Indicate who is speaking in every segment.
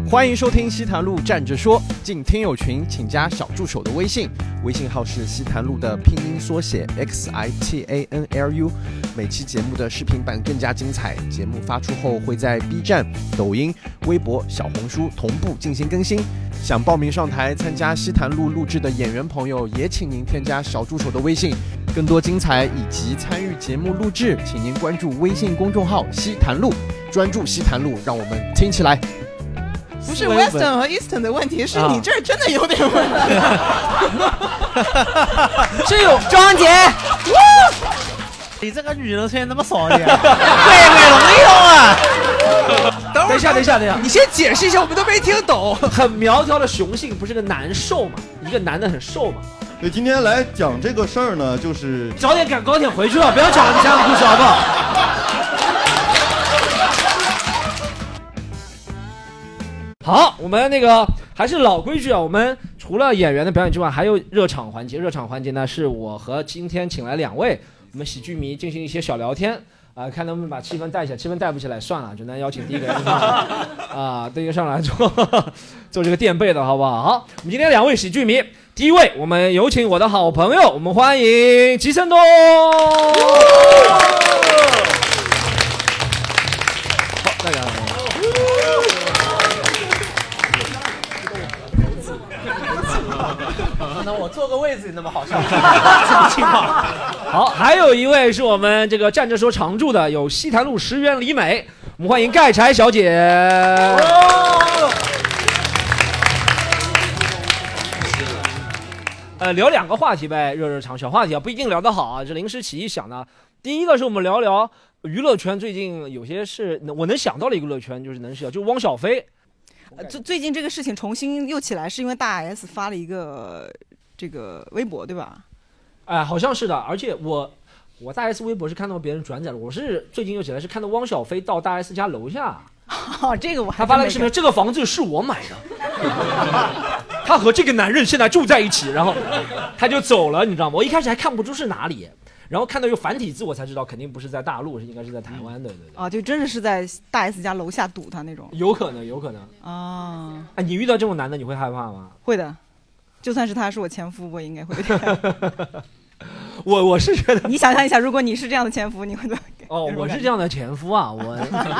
Speaker 1: 欢迎收听西坛路站着说，进听友群请加小助手的微信，微信号是西坛路的拼音缩写 XITANLU。每期节目的视频版更加精彩，节目发出后会在 B 站、抖音、微博、小红书同步进行更新。想报名上台参加西坛路录制的演员朋友，也请您添加小助手的微信。更多精彩以及参与节目录制，请您关注微信公众号西坛路，专注西坛路，让我们听起来。
Speaker 2: 不是 Western 和 Eastern 的问题，是你这儿真的有点问题。
Speaker 3: 是有庄姐，
Speaker 4: 你这个女人虽然那么少的，对，
Speaker 3: 美容用啊。
Speaker 4: 等一下，
Speaker 2: 你先解释一下，我们都没听懂。
Speaker 4: 很苗条的雄性不是个难受嘛？一个男的很瘦嘛？
Speaker 5: 对，今天来讲这个事儿呢，就是
Speaker 4: 早点赶高铁回去吧，不要讲你家的故事好不好？好，我们那个还是老规矩啊，我们除了演员的表演之外，还有热场环节。热场环节呢，是我和今天请来2位我们喜剧迷进行一些小聊天啊，看能不能把气氛带起来。气氛带不起来算了，只能邀请第一个人上来啊，第一个上来做这个垫背的好不好？好，我们今天2位喜剧迷，第一位我们有请我的好朋友，我们欢迎吉森东。好，大家好。
Speaker 3: 那我坐个位子那么好笑，
Speaker 4: 好，还有一位是我们这个站着说常驻的，有西坛路10元李美，我们欢迎盖柴小姐。聊2个话题呗，热场小话题啊，不一定聊得好啊，这临时起意想的。第一个是我们聊聊娱乐圈最近有些事，我能想到的一个娱乐圈就是就是汪小菲。
Speaker 2: 最近这个事情重新又起来，是因为大 S 发了一个这个微博，对吧？
Speaker 4: 哎，好像是的，而且我大 S 微博是看到别人转载了，我是最近又起来是看到汪小菲到大 S 家楼下。
Speaker 2: 这个我还
Speaker 4: 他发了个视频，这个房子是我买的，他和这个男人现在住在一起，然后他就走了，你知道吗？我一开始还看不出是哪里。然后看到有繁体字，我才知道肯定不是在大陆，应该是在台湾的。对。
Speaker 2: 啊，就真的是在大 S 家楼下堵他那种。
Speaker 4: 有可能。啊，你遇到这种男的，你会害怕吗？
Speaker 2: 会的，就算是他是我前夫，我应该会。
Speaker 4: 我是觉得，
Speaker 2: 你想象一下，如果你是这样的前夫，你会怎么？
Speaker 4: 哦，我是这样的前夫啊，我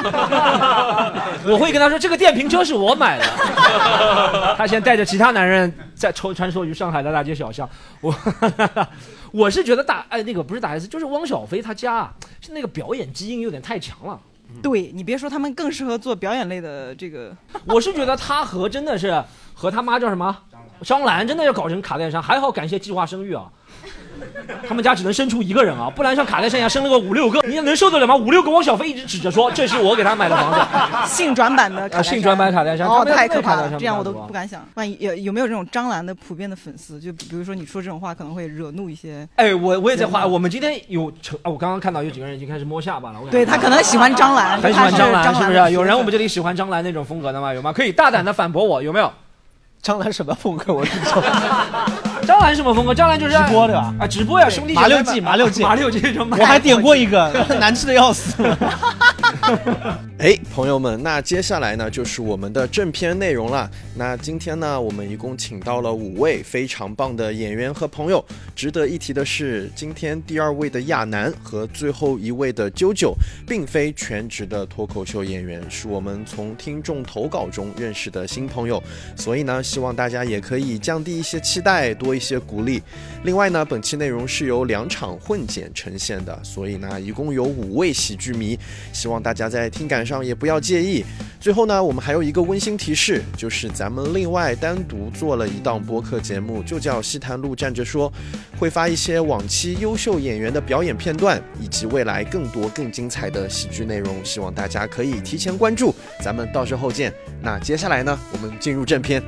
Speaker 4: 会跟他说，这个电瓶车是我买的。他现在带着其他男人在穿梭于上海的大街小巷，我是觉得那个不是大 S， 就是汪小菲他家是那个表演基因有点太强了。
Speaker 2: 对，你别说，他们更适合做表演类的这个。
Speaker 4: 我是觉得他真的是和他妈叫什么张兰真的要搞成卡戴珊，还好感谢计划生育啊。他们家只能生出1个人啊，不然像卡戴珊一样生了个5、6个，你能受得了吗？5、6个汪小菲一直指着说这是我给他买的房子，
Speaker 2: 性转版的卡戴珊，
Speaker 4: 性转版卡戴珊，
Speaker 2: 太可怕了，这样我都不敢想。万一有没有这种张兰的普遍的粉丝？就比如说你说这种话可能会惹怒一些。
Speaker 4: 哎，我也在话，我们今天我刚刚看到有几个人已经开始摸下巴了。
Speaker 2: 对，他可能喜欢张兰，
Speaker 4: 很喜欢张兰，是不是？有人我们这里喜欢张兰那种风格的吗？有吗？可以大胆的反驳我，有没有？
Speaker 3: 张兰什么风格？我听说。
Speaker 4: 张兰什么风格？张兰就是
Speaker 3: 直播对吧？
Speaker 4: 啊，直播呀，兄弟
Speaker 3: 麻六记这种，我还点过一个，难吃的要死。
Speaker 1: 哎，朋友们，那接下来呢就是我们的正片内容了。那今天呢，我们一共请到了5位非常棒的演员和朋友。值得一提的是，今天第2位的亚楠和最后1位的啾啾，并非全职的脱口秀演员，是我们从听众投稿中认识的新朋友。所以呢，希望大家也可以降低一些期待，多一些鼓励。另外呢，本期内容是由2场混剪呈现的，所以呢，一共有5位喜剧迷，希望大家在听感上也不要介意。最后呢，我们还有一个温馨提示，就是咱们另外单独做了一档播客节目，就叫西坛路站着说，会发一些往期优秀演员的表演片段，以及未来更多更精彩的喜剧内容，希望大家可以提前关注，咱们到时候见。那接下来呢，我们进入正片。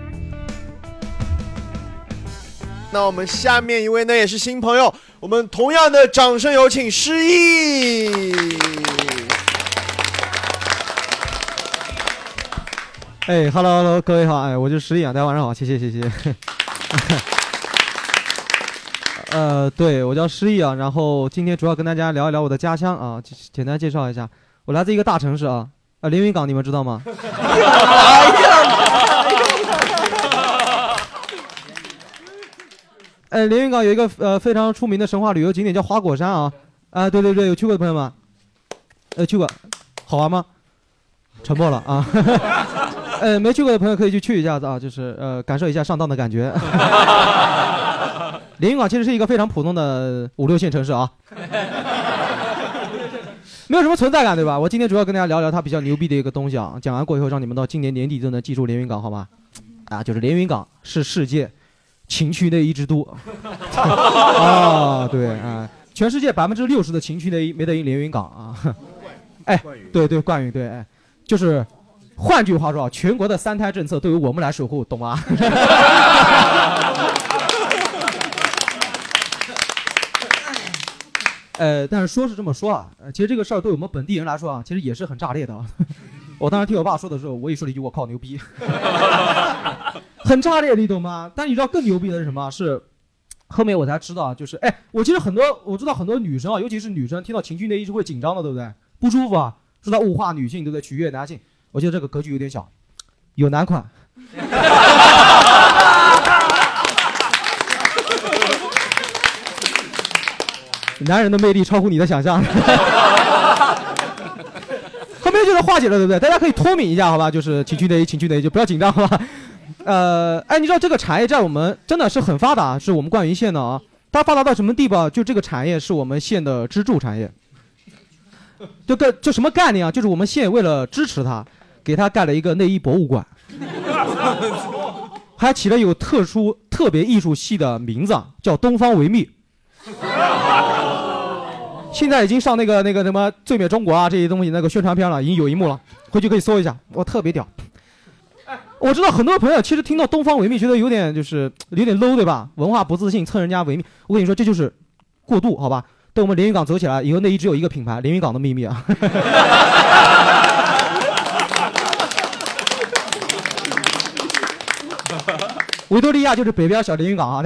Speaker 1: 那我们下面一位呢也是新朋友，我们同样的掌声有请诗意。
Speaker 6: 哎 ，Hello， 各位好，哎，我是石毅啊，大家晚上好，谢谢。对，我叫诗毅啊，然后今天主要跟大家聊一聊我的家乡啊，简单介绍一下，我来自一个大城市啊，连云港，你们知道吗？ 连云港有一个非常出名的神话旅游景点叫花果山啊。对，有去过的朋友们？去过，好玩吗？沉默了啊。没去过的朋友可以去一下子啊，就是感受一下上当的感觉。连云港其实是一个非常普通的5、6线城市啊，没有什么存在感，对吧？我今天主要跟大家聊聊它比较牛逼的一个东西啊。讲完过以后，让你们到今年年底都能记住连云港，好吗？就是连云港是世界情趣内衣之都。对全世界60%的情趣内衣没得赢连云港啊。对，冠宇对，就是换句话说，全国的3胎政策都由我们来守护，懂吗？但是说是这么说啊，其实这个事儿对我们本地人来说啊，其实也是很炸裂的啊。我当时听我爸说的时候，我也说了一句：“我靠，牛逼！”很炸裂，你懂吗？但你知道更牛逼的是什么？是后面我才知道，就是我知道很多女生啊，尤其是女生，听到情趣内衣是会紧张的，对不对？不舒服啊，是在物化女性，对不对？取悦男性。我觉得这个格局有点小，有男款。男人的魅力超乎你的想象。后面就是化解了，对不对？大家可以脱敏一下，好吧？就是情趣内衣就不要紧张，好吧？你知道这个产业在我们真的是很发达，是我们灌云县的啊。它发达到什么地步？就这个产业是我们县的支柱产业。就什么概念啊？就是我们县为了支持它，给它盖了一个内衣博物馆，还起了有特别艺术系的名字，叫东方维密。现在已经上那个什么最美中国啊这些东西那个宣传片了，已经有一幕了，回去可以搜一下，我特别屌。我知道很多朋友其实听到东方维密觉得有点 low， 对吧？文化不自信，蹭人家维密。我跟你说，这就是过渡，好吧？等我们连云港走起来以后，内衣只有一个品牌，连云港的秘密啊。维多利亚就是北边小连云港啊。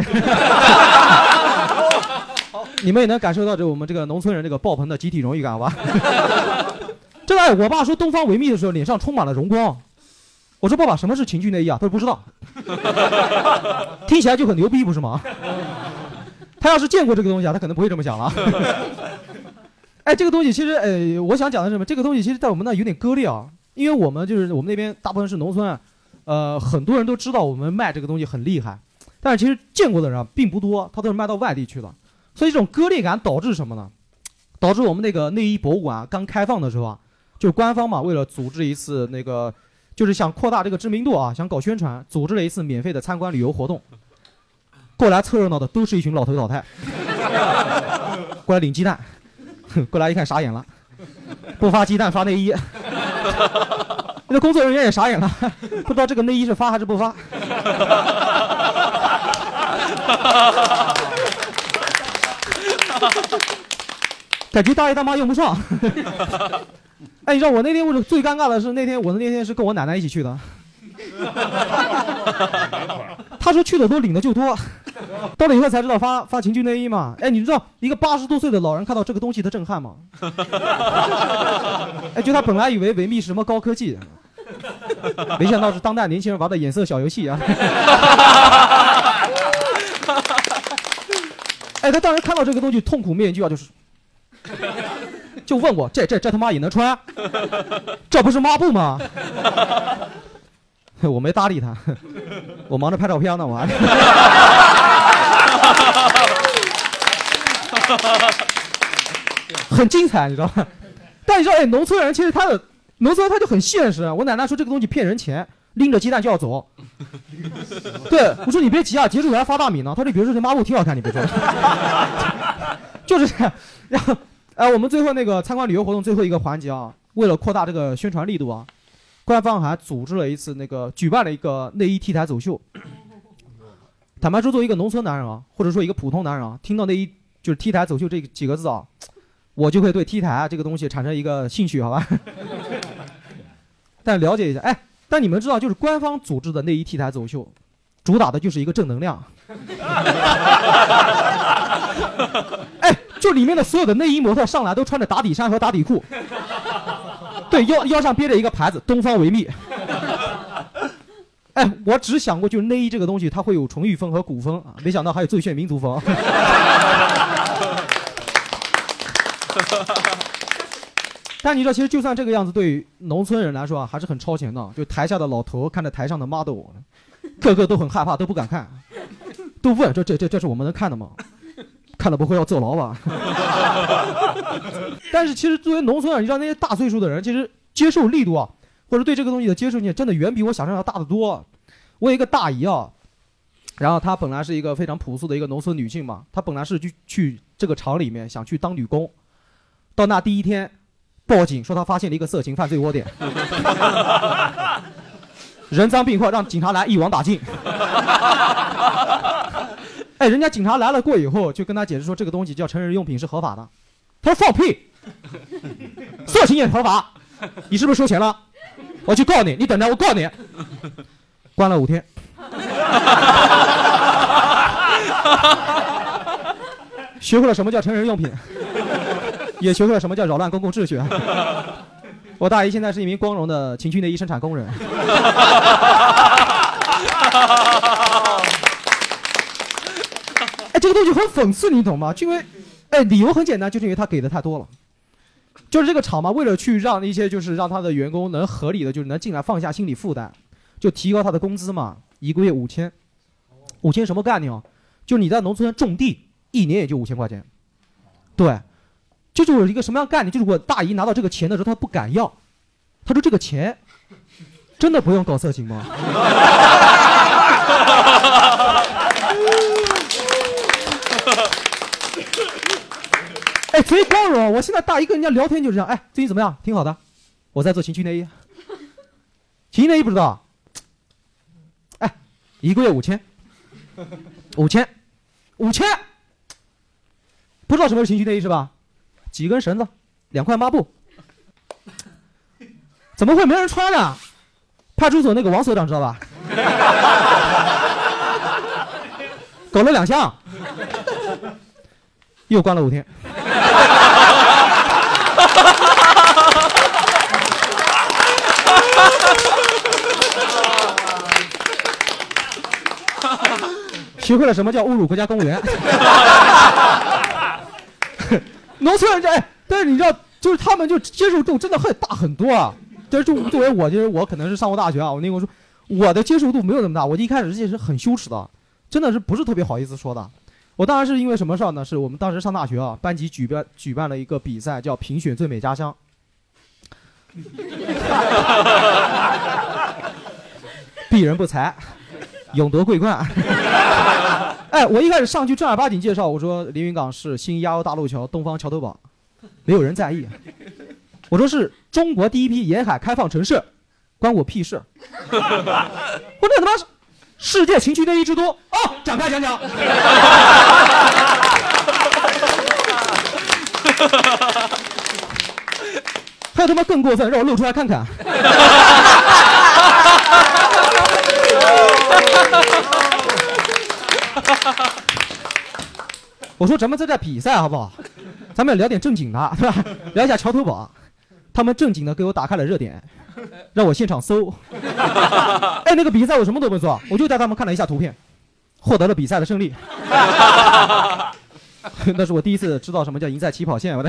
Speaker 6: 你们也能感受到我们这个农村人这个爆棚的集体荣誉感，好吧？真的，我爸说东方维密的时候，脸上充满了荣光。我说爸爸，什么是情趣内衣啊？他说不知道。听起来就很牛逼，不是吗？他要是见过这个东西啊，他可能不会这么想了。这个东西其实，我想讲的是什么？这个东西其实在我们那有点割裂啊，因为我们那边大部分是农村，很多人都知道我们卖这个东西很厉害，但是其实见过的人并不多，他都是卖到外地去的。所以这种割裂感导致什么呢？导致我们那个内衣博物馆刚开放的时候啊，就是官方嘛，为了组织一次就是想扩大这个知名度啊，想搞宣传，组织了一次免费的参观旅游活动。过来凑热闹的都是一群老头老太，过来领鸡蛋，过来一看傻眼了，不发鸡蛋发内衣。那工作人员也傻眼了，不知道这个内衣是发还是不发。感觉大爷大妈用不上。你知道我那天最尴尬的是那天是跟我奶奶一起去的。他说去的多领的就多，到了以后才知道发情趣内衣嘛。你知道一个80多岁的老人看到这个东西的震撼吗？就他本来以为维密是什么高科技，没想到是当代年轻人玩的眼色小游戏啊。他当时看到这个东西痛苦面具啊，就问我这他妈也能穿？这不是抹布吗？我没搭理他，我忙着拍照片呢，我。很精彩，你知道吗？但你知道，农村人其实他就很现实。我奶奶说这个东西骗人钱，拎着鸡蛋就要走。对，我说你别急啊，结束还发大米呢。他说比如说这抹布挺好看，你别说。就是这样。然后，我们最后那个参观旅游活动最后一个环节啊，为了扩大这个宣传力度啊，官方还组织了一次举办了一个内衣 T 台走秀。坦白说，作为一个农村男人啊，或者说一个普通男人啊，听到内衣就是 T 台走秀这几个字啊，我就会对 T 台这个东西产生一个兴趣，好吧？但了解一下，但你们知道，就是官方组织的内衣 T 台走秀，主打的就是一个正能量。就里面的所有的内衣模特上来都穿着打底衫和打底裤，对，腰上别着一个牌子东方维密。 哎，我只想过就是内衣这个东西它会有纯欲风和古风啊，没想到还有最炫民族风。但你知道，其实就算这个样子，对于农村人来说啊，还是很超前的。就台下的老头看着台上的 model， 个个都很害怕，都不敢看，都问这是我们能看的吗？看了不会要坐牢吧？但是其实作为农村人，你知道那些大岁数的人，其实接受力度啊，或者对这个东西的接受力，真的远比我想象要大得多。我有一个大姨啊，然后她本来是一个非常朴素的一个农村女性嘛，她本来是去这个厂里面想去当女工，到那第一天报警说她发现了一个色情犯罪窝点，人赃并获，让警察来一网打尽。哎，人家警察来了过以后，就跟他解释说这个东西叫成人用品是合法的。他说放屁，色情也合法，你是不是收钱了？我去告你，你等着，我告你。关了5天。学会了什么叫成人用品，也学会了什么叫扰乱公共秩序。我大姨现在是一名光荣的情趣内衣生产工人。哎，这个东西很讽刺，你懂吗？因为，哎，理由很简单，就是因为他给的太多了。就是这个厂嘛，为了去让一些就是让他的员工能合理的，就是能进来放下心理负担，就提高他的工资嘛，1个月5000。5000什么概念啊？就是你在农村种地，1年也就5000块钱。对，这就是一个什么样概念？就是我大姨拿到这个钱的时候，她不敢要，她说这个钱真的不用搞色情吗？哎，贼光荣！我现在大姨跟人家聊天就是这样。哎，最近怎么样？挺好的。我在做情趣内衣。情趣内衣不知道？哎，1个月5000，不知道什么是情趣内衣是吧？几根绳子，2块抹布。怎么会没人穿呢？派出所那个王所长知道吧？搞了2项，又关了5天。学会了什么叫侮辱国家公务员。农村人这，哎，但是你知道，就是他们就接受度真的很大很多啊。但是作为我，就是我可能是上过大学啊，我那个说我的接受度没有那么大，我一开始这是很羞耻的，真的是不是特别好意思说的。我当然是因为什么事儿呢？是我们当时上大学啊，班级举办了一个比赛，叫评选最美家乡。鄙人不才，勇夺桂冠。哎，我一开始上去正儿八经介绍，我说连云港是新亚欧大陆桥东方桥头堡，没有人在意。我说是中国第一批沿海开放城市，关我屁事。我这他妈是世界情趣内衣之都哦，展开讲讲。还有他妈更过分，让我露出来看看。我说咱们在这比赛好不好？咱们聊点正经的，对吧？聊一下桥头堡。他们正经的给我打开了热点，让我现场搜。哎，那个比赛我什么都没做，我就带他们看了一下图片，获得了比赛的胜利。那是我第一次知道什么叫赢在起跑线。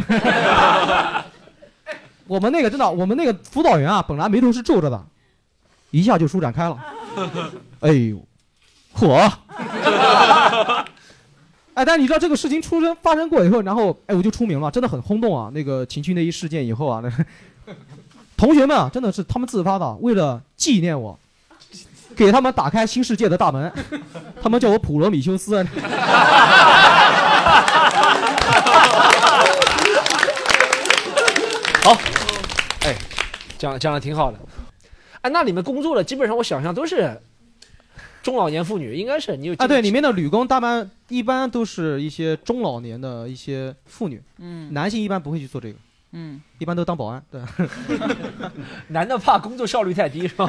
Speaker 6: 我们那个真的，我们那个辅导员啊，本来眉头是皱着的，一下就舒展开了。哎呦，火！哎，但你知道这个事情发生过以后，然后哎我就出名了，真的很轰动啊！那个情趣内衣事件以后啊，同学们啊，真的是他们自发的，为了纪念我，给他们打开新世界的大门，他们叫我普罗米修斯。
Speaker 4: 好，哎，讲的挺好的。哎，那你们工作的基本上我想象都是中老年妇女，应该是你有
Speaker 6: 啊？对，里面的女工一般都是一些中老年的一些妇女，男性一般不会去做这个，一般都当保安。对，
Speaker 4: 男的怕工作效率太低是吧？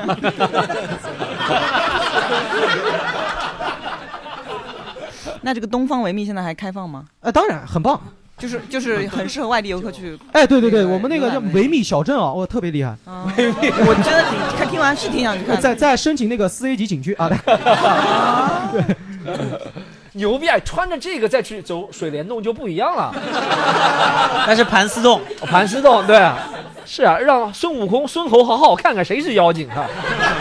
Speaker 2: 那这个东方维密现在还开放吗？
Speaker 6: 当然很棒。
Speaker 2: 就是很适合外地游客去。
Speaker 6: 哎，对对对，我们那个叫维密小镇啊，我特别厉害。
Speaker 2: 我真的听完是挺想去看。
Speaker 6: 在申请那个4A 级景区啊。对。
Speaker 4: 牛逼！穿着这个再去走水帘洞就不一样了。
Speaker 3: 那是盘丝洞，
Speaker 4: 盘丝洞，对啊，是啊，让孙悟空、孙猴好好看看谁是妖精啊。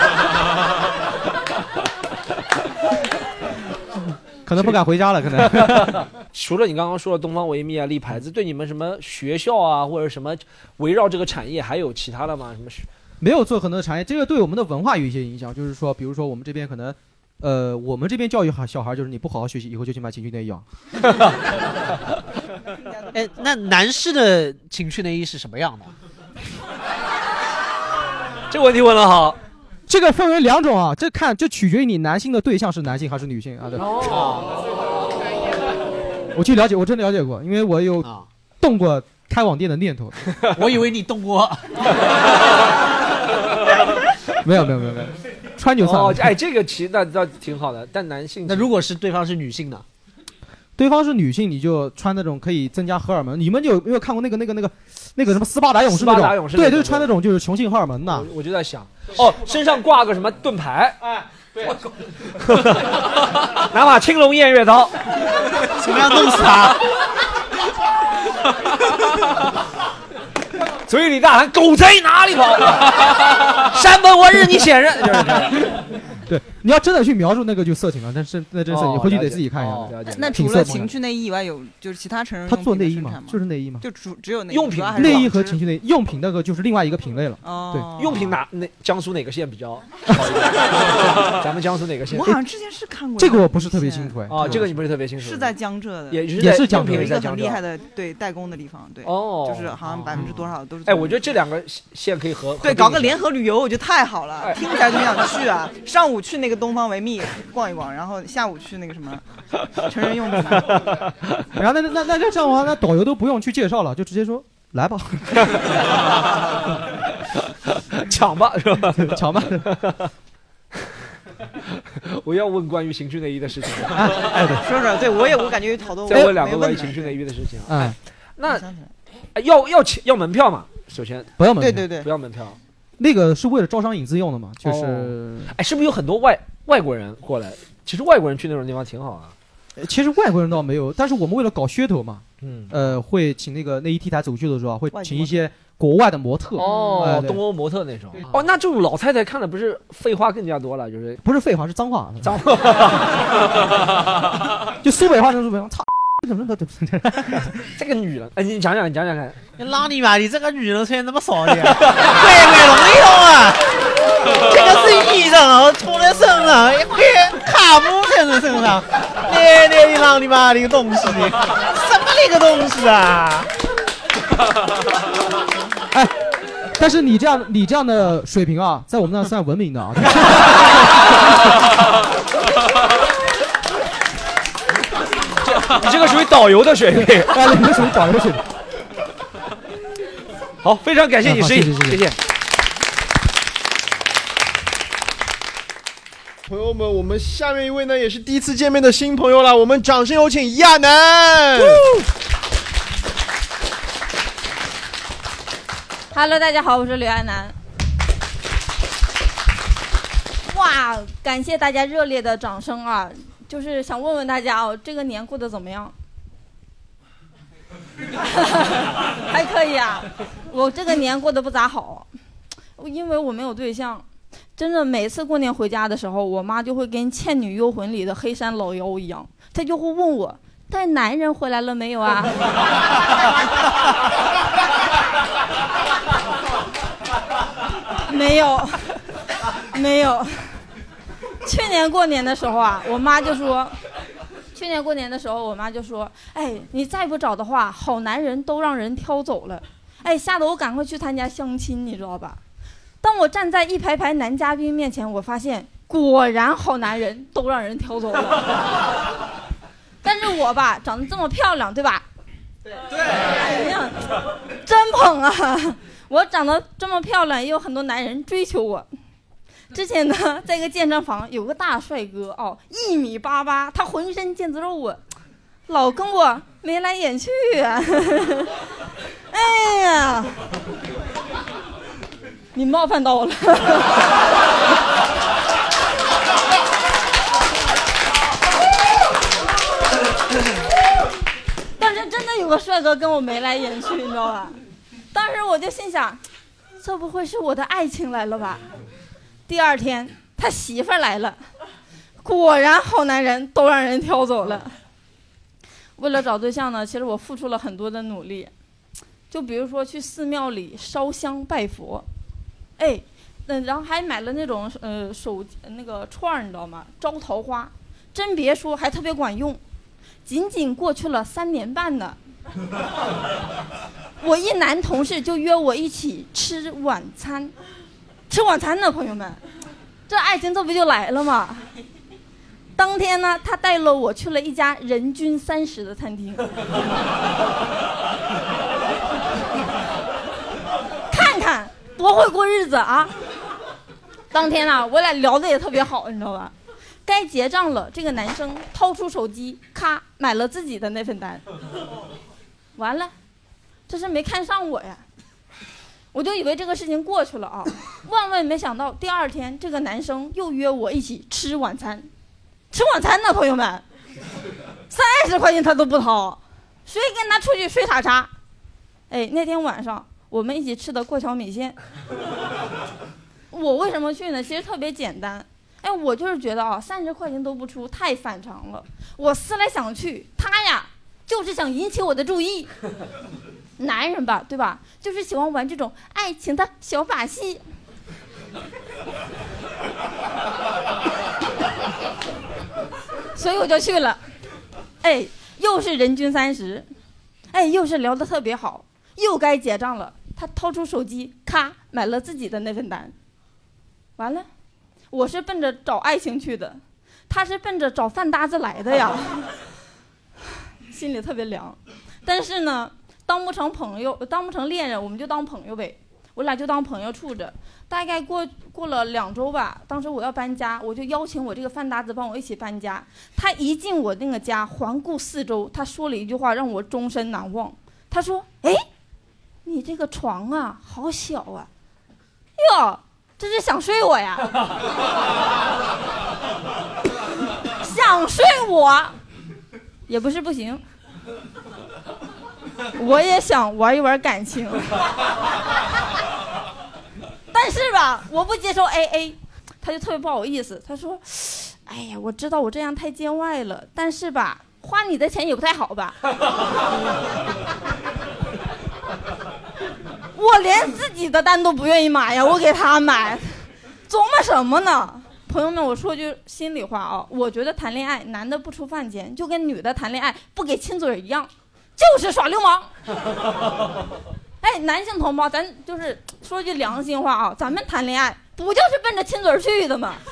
Speaker 6: 可能不敢回家了，可能。
Speaker 4: 除了你刚刚说的东方维密啊、立牌子，对你们什么学校啊或者什么围绕这个产业还有其他的吗？什么？
Speaker 6: 没有做很多的产业，这个对我们的文化有一些影响，就是说，比如说我们这边可能。我们这边教育小孩就是你不好好学习，以后就去买情趣内衣啊。
Speaker 3: 哎，那男士的情趣内衣是什么样的？
Speaker 4: 这个问题问得好。
Speaker 6: 这个分为2种啊，这取决于你男性的对象是男性还是女性啊。对。我去了解，我真了解过，因为我有动过开网店的念头。
Speaker 3: 我以为你动过。
Speaker 6: 没有。穿就算了。
Speaker 4: 哎，这个其实那挺好的，但男性
Speaker 3: 那如果是对方是女性呢？
Speaker 6: 对方是女性，你就穿那种可以增加荷尔蒙。你们有没有看过那个什么斯巴达勇士那种？对，就是穿那种就是雄性荷尔蒙的。
Speaker 4: 我就在想，身上挂个什么盾牌，哎，对，拿把青龙偃月刀，
Speaker 3: 怎么样弄死他？
Speaker 4: 嘴里大喊狗贼哪里跑？山本我日你显认，就是这样。
Speaker 6: 对，你要真的去描述那个就色情了，但是那真色情，回去得自己看一下。
Speaker 2: 那除了情趣内衣以外，有就是其他成人
Speaker 6: 他做内衣吗？就是内衣吗？
Speaker 2: 就只有
Speaker 4: 用品，
Speaker 6: 内衣和情趣内衣，用品那个就是另外一个品类了。对，
Speaker 4: 用品江苏哪个县比较好一点？咱们江苏哪个县？
Speaker 2: 我好像之前是看过
Speaker 6: 这个，我不是特别清楚哎。
Speaker 4: 这个你不是特别清楚？
Speaker 2: 是在江浙的，
Speaker 6: 也是江浙，
Speaker 2: 有一个很厉害的对代工的地方，对，就是好像%多少都是。
Speaker 4: 哎，我觉得这2个县可以
Speaker 2: 对搞个联合旅游，我觉得太好了，听起来就想去啊！上午去那个东方维密逛一逛，然后下午去那个什么成人用品。
Speaker 6: 然后那这样的话，那导游都不用去介绍了，就直接说来吧，
Speaker 4: 抢吧是吧？
Speaker 6: 抢吧。
Speaker 4: 我要问关于情趣内衣的事情。
Speaker 6: 哎，对，
Speaker 2: 说，对我感觉有好多。
Speaker 4: 再问2个关于情趣内衣的事情。
Speaker 6: 哎，
Speaker 4: 那要门票嘛？首先
Speaker 6: 不要门票，
Speaker 2: 对，
Speaker 4: 不要门票。
Speaker 6: 那个是为了招商引资用的嘛？就是，
Speaker 4: 是不是有很多外国人过来？其实外国人去那种地方挺好啊。
Speaker 6: 其实外国人倒没有，但是我们为了搞噱头嘛，会请那个内衣 T 台走秀的时候，会请一些国外的模特。
Speaker 4: 东欧模特那种。那这种老太太看的不是废话更加多了，就是
Speaker 6: 不是废话是脏话，就苏北话那苏北话，操。
Speaker 4: 这个女人，你讲讲看。
Speaker 3: 拉你妈！你这个女人穿那么少的，贵容易用啊！这个是衣裳，涂在身上，一块卡布穿在身上，你让你妈的一个东西，什么那个东西啊！
Speaker 6: 哎，但是你这样的水平啊，在我们那算文明的啊。
Speaker 4: 你这个属于导游的水平，
Speaker 6: 你这属于导游的水平。
Speaker 4: 好，非常感谢你示意，谢谢。
Speaker 1: 朋友们，我们下面一位呢也是第一次见面的新朋友了，我们掌声有请亚楠。
Speaker 7: Hello， 大家好，我是刘亚楠。哇，感谢大家热烈的掌声啊！就是想问问大家哦，这个年过得怎么样？还可以啊，我这个年过得不咋好，因为我没有对象。真的，每次过年回家的时候，我妈就会跟《倩女幽魂》里的黑山老妖一样，她就会问我带男人回来了没有啊？没有。去年过年的时候啊，我妈就说，哎，你再不找的话，好男人都让人挑走了。哎，吓得我赶快去参加相亲，你知道吧？当我站在一排排男嘉宾面前，我发现果然好男人都让人挑走了。但是我吧，长得这么漂亮，对吧？对。哎呀，真捧啊！我长得这么漂亮，也有很多男人追求我。之前呢，在一个健身房有个大帅哥1.88米，他浑身腱子肉啊，老跟我眉来眼去啊。哎呀，你冒犯到我了。但是真的有个帅哥跟我眉来眼去，你知道吧？当时我就心想，这不会是我的爱情来了吧？第二天他媳妇儿来了，果然好男人都让人挑走了。为了找对象呢，其实我付出了很多的努力，就比如说去寺庙里烧香拜佛，然后还买了那种那个串儿，你知道吗？招桃花，真别说还特别管用。仅仅过去了3年半呢，我一男同事就约我一起吃晚餐。吃晚餐呢，朋友们，这爱情这不就来了吗？当天呢，他带了我去了一家人均30的餐厅，看看多会过日子啊！当天啊，我俩聊得也特别好，你知道吧？该结账了，这个男生掏出手机，咔买了自己的那份单。完了，这是没看上我呀！我就以为这个事情过去了啊，万万没想到，第二天这个男生又约我一起吃晚餐。吃晚餐呢，朋友们，30块钱他都不掏，谁跟他出去睡傻叉？那天晚上我们一起吃的过桥米线。我为什么去呢？其实特别简单。我就是觉得啊，30块钱都不出，太反常了。我思来想去，他呀，就是想引起我的注意。男人吧，对吧？就是喜欢玩这种爱情的小把戏。所以我就去了。又是人均30，又是聊得特别好，又该结账了。他掏出手机，咔买了自己的那份单。完了。我是奔着找爱情去的，他是奔着找饭搭子来的呀，心里特别凉。但是呢，当不成朋友，当不成恋人，我们就当朋友呗。我俩就当朋友处着。大概过了2周吧，当时我要搬家，我就邀请我这个饭搭子帮我一起搬家。他一进我那个家，环顾4周，他说了一句话让我终身难忘。他说：“你这个床啊，好小啊，哟。”这是想睡我呀？想睡我，也不是不行。我也想玩一玩感情，但是吧，我不接受 AA， 他就特别不好意思。他说：“哎呀，我知道我这样太见外了，但是吧，花你的钱也不太好吧。”我连自己的单都不愿意买呀，我给他买，琢磨什么呢？朋友们，我说句心里话啊，我觉得谈恋爱，男的不出饭钱，就跟女的谈恋爱不给亲嘴一样，就是耍流氓。男性同胞，咱就是说句良心话啊，咱们谈恋爱不就是奔着亲嘴去的吗？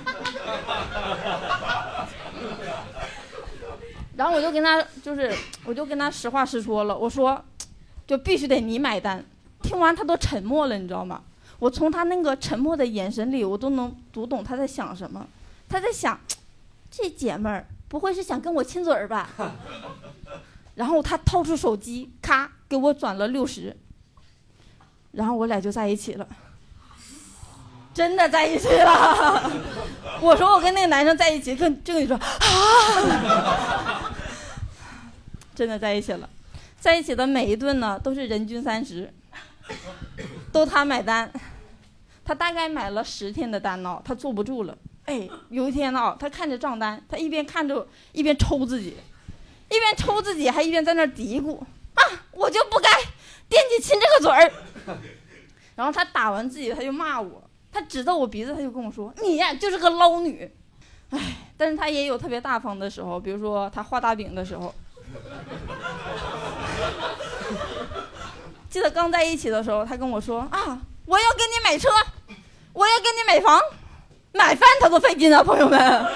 Speaker 7: 然后我就跟他实话实说了，我说，就必须得你买单。听完他都沉默了，你知道吗？我从他那个沉默的眼神里，我都能读懂他在想什么。他在想，这姐们儿不会是想跟我亲嘴儿吧？然后他掏出手机，咔给我转了60，然后我俩就在一起了，真的在一起了。我说我跟那个男生在一起，跟你说啊，真的在一起了。在一起的每一顿呢，都是人均30，都他买单。他大概买了10天的单呢，他坐不住了。有一天呢，他看着账单，他一边看着一边抽自己，还一边在那嘀咕啊，我就不该惦记亲这个嘴儿。然后他打完自己，他就骂我，他指着我鼻子，他就跟我说：“你呀，就是个捞女。”但是他也有特别大方的时候，比如说他画大饼的时候。记得刚在一起的时候，他跟我说啊，我要给你买车，我要给你买房，买饭他都费劲啊，朋友们。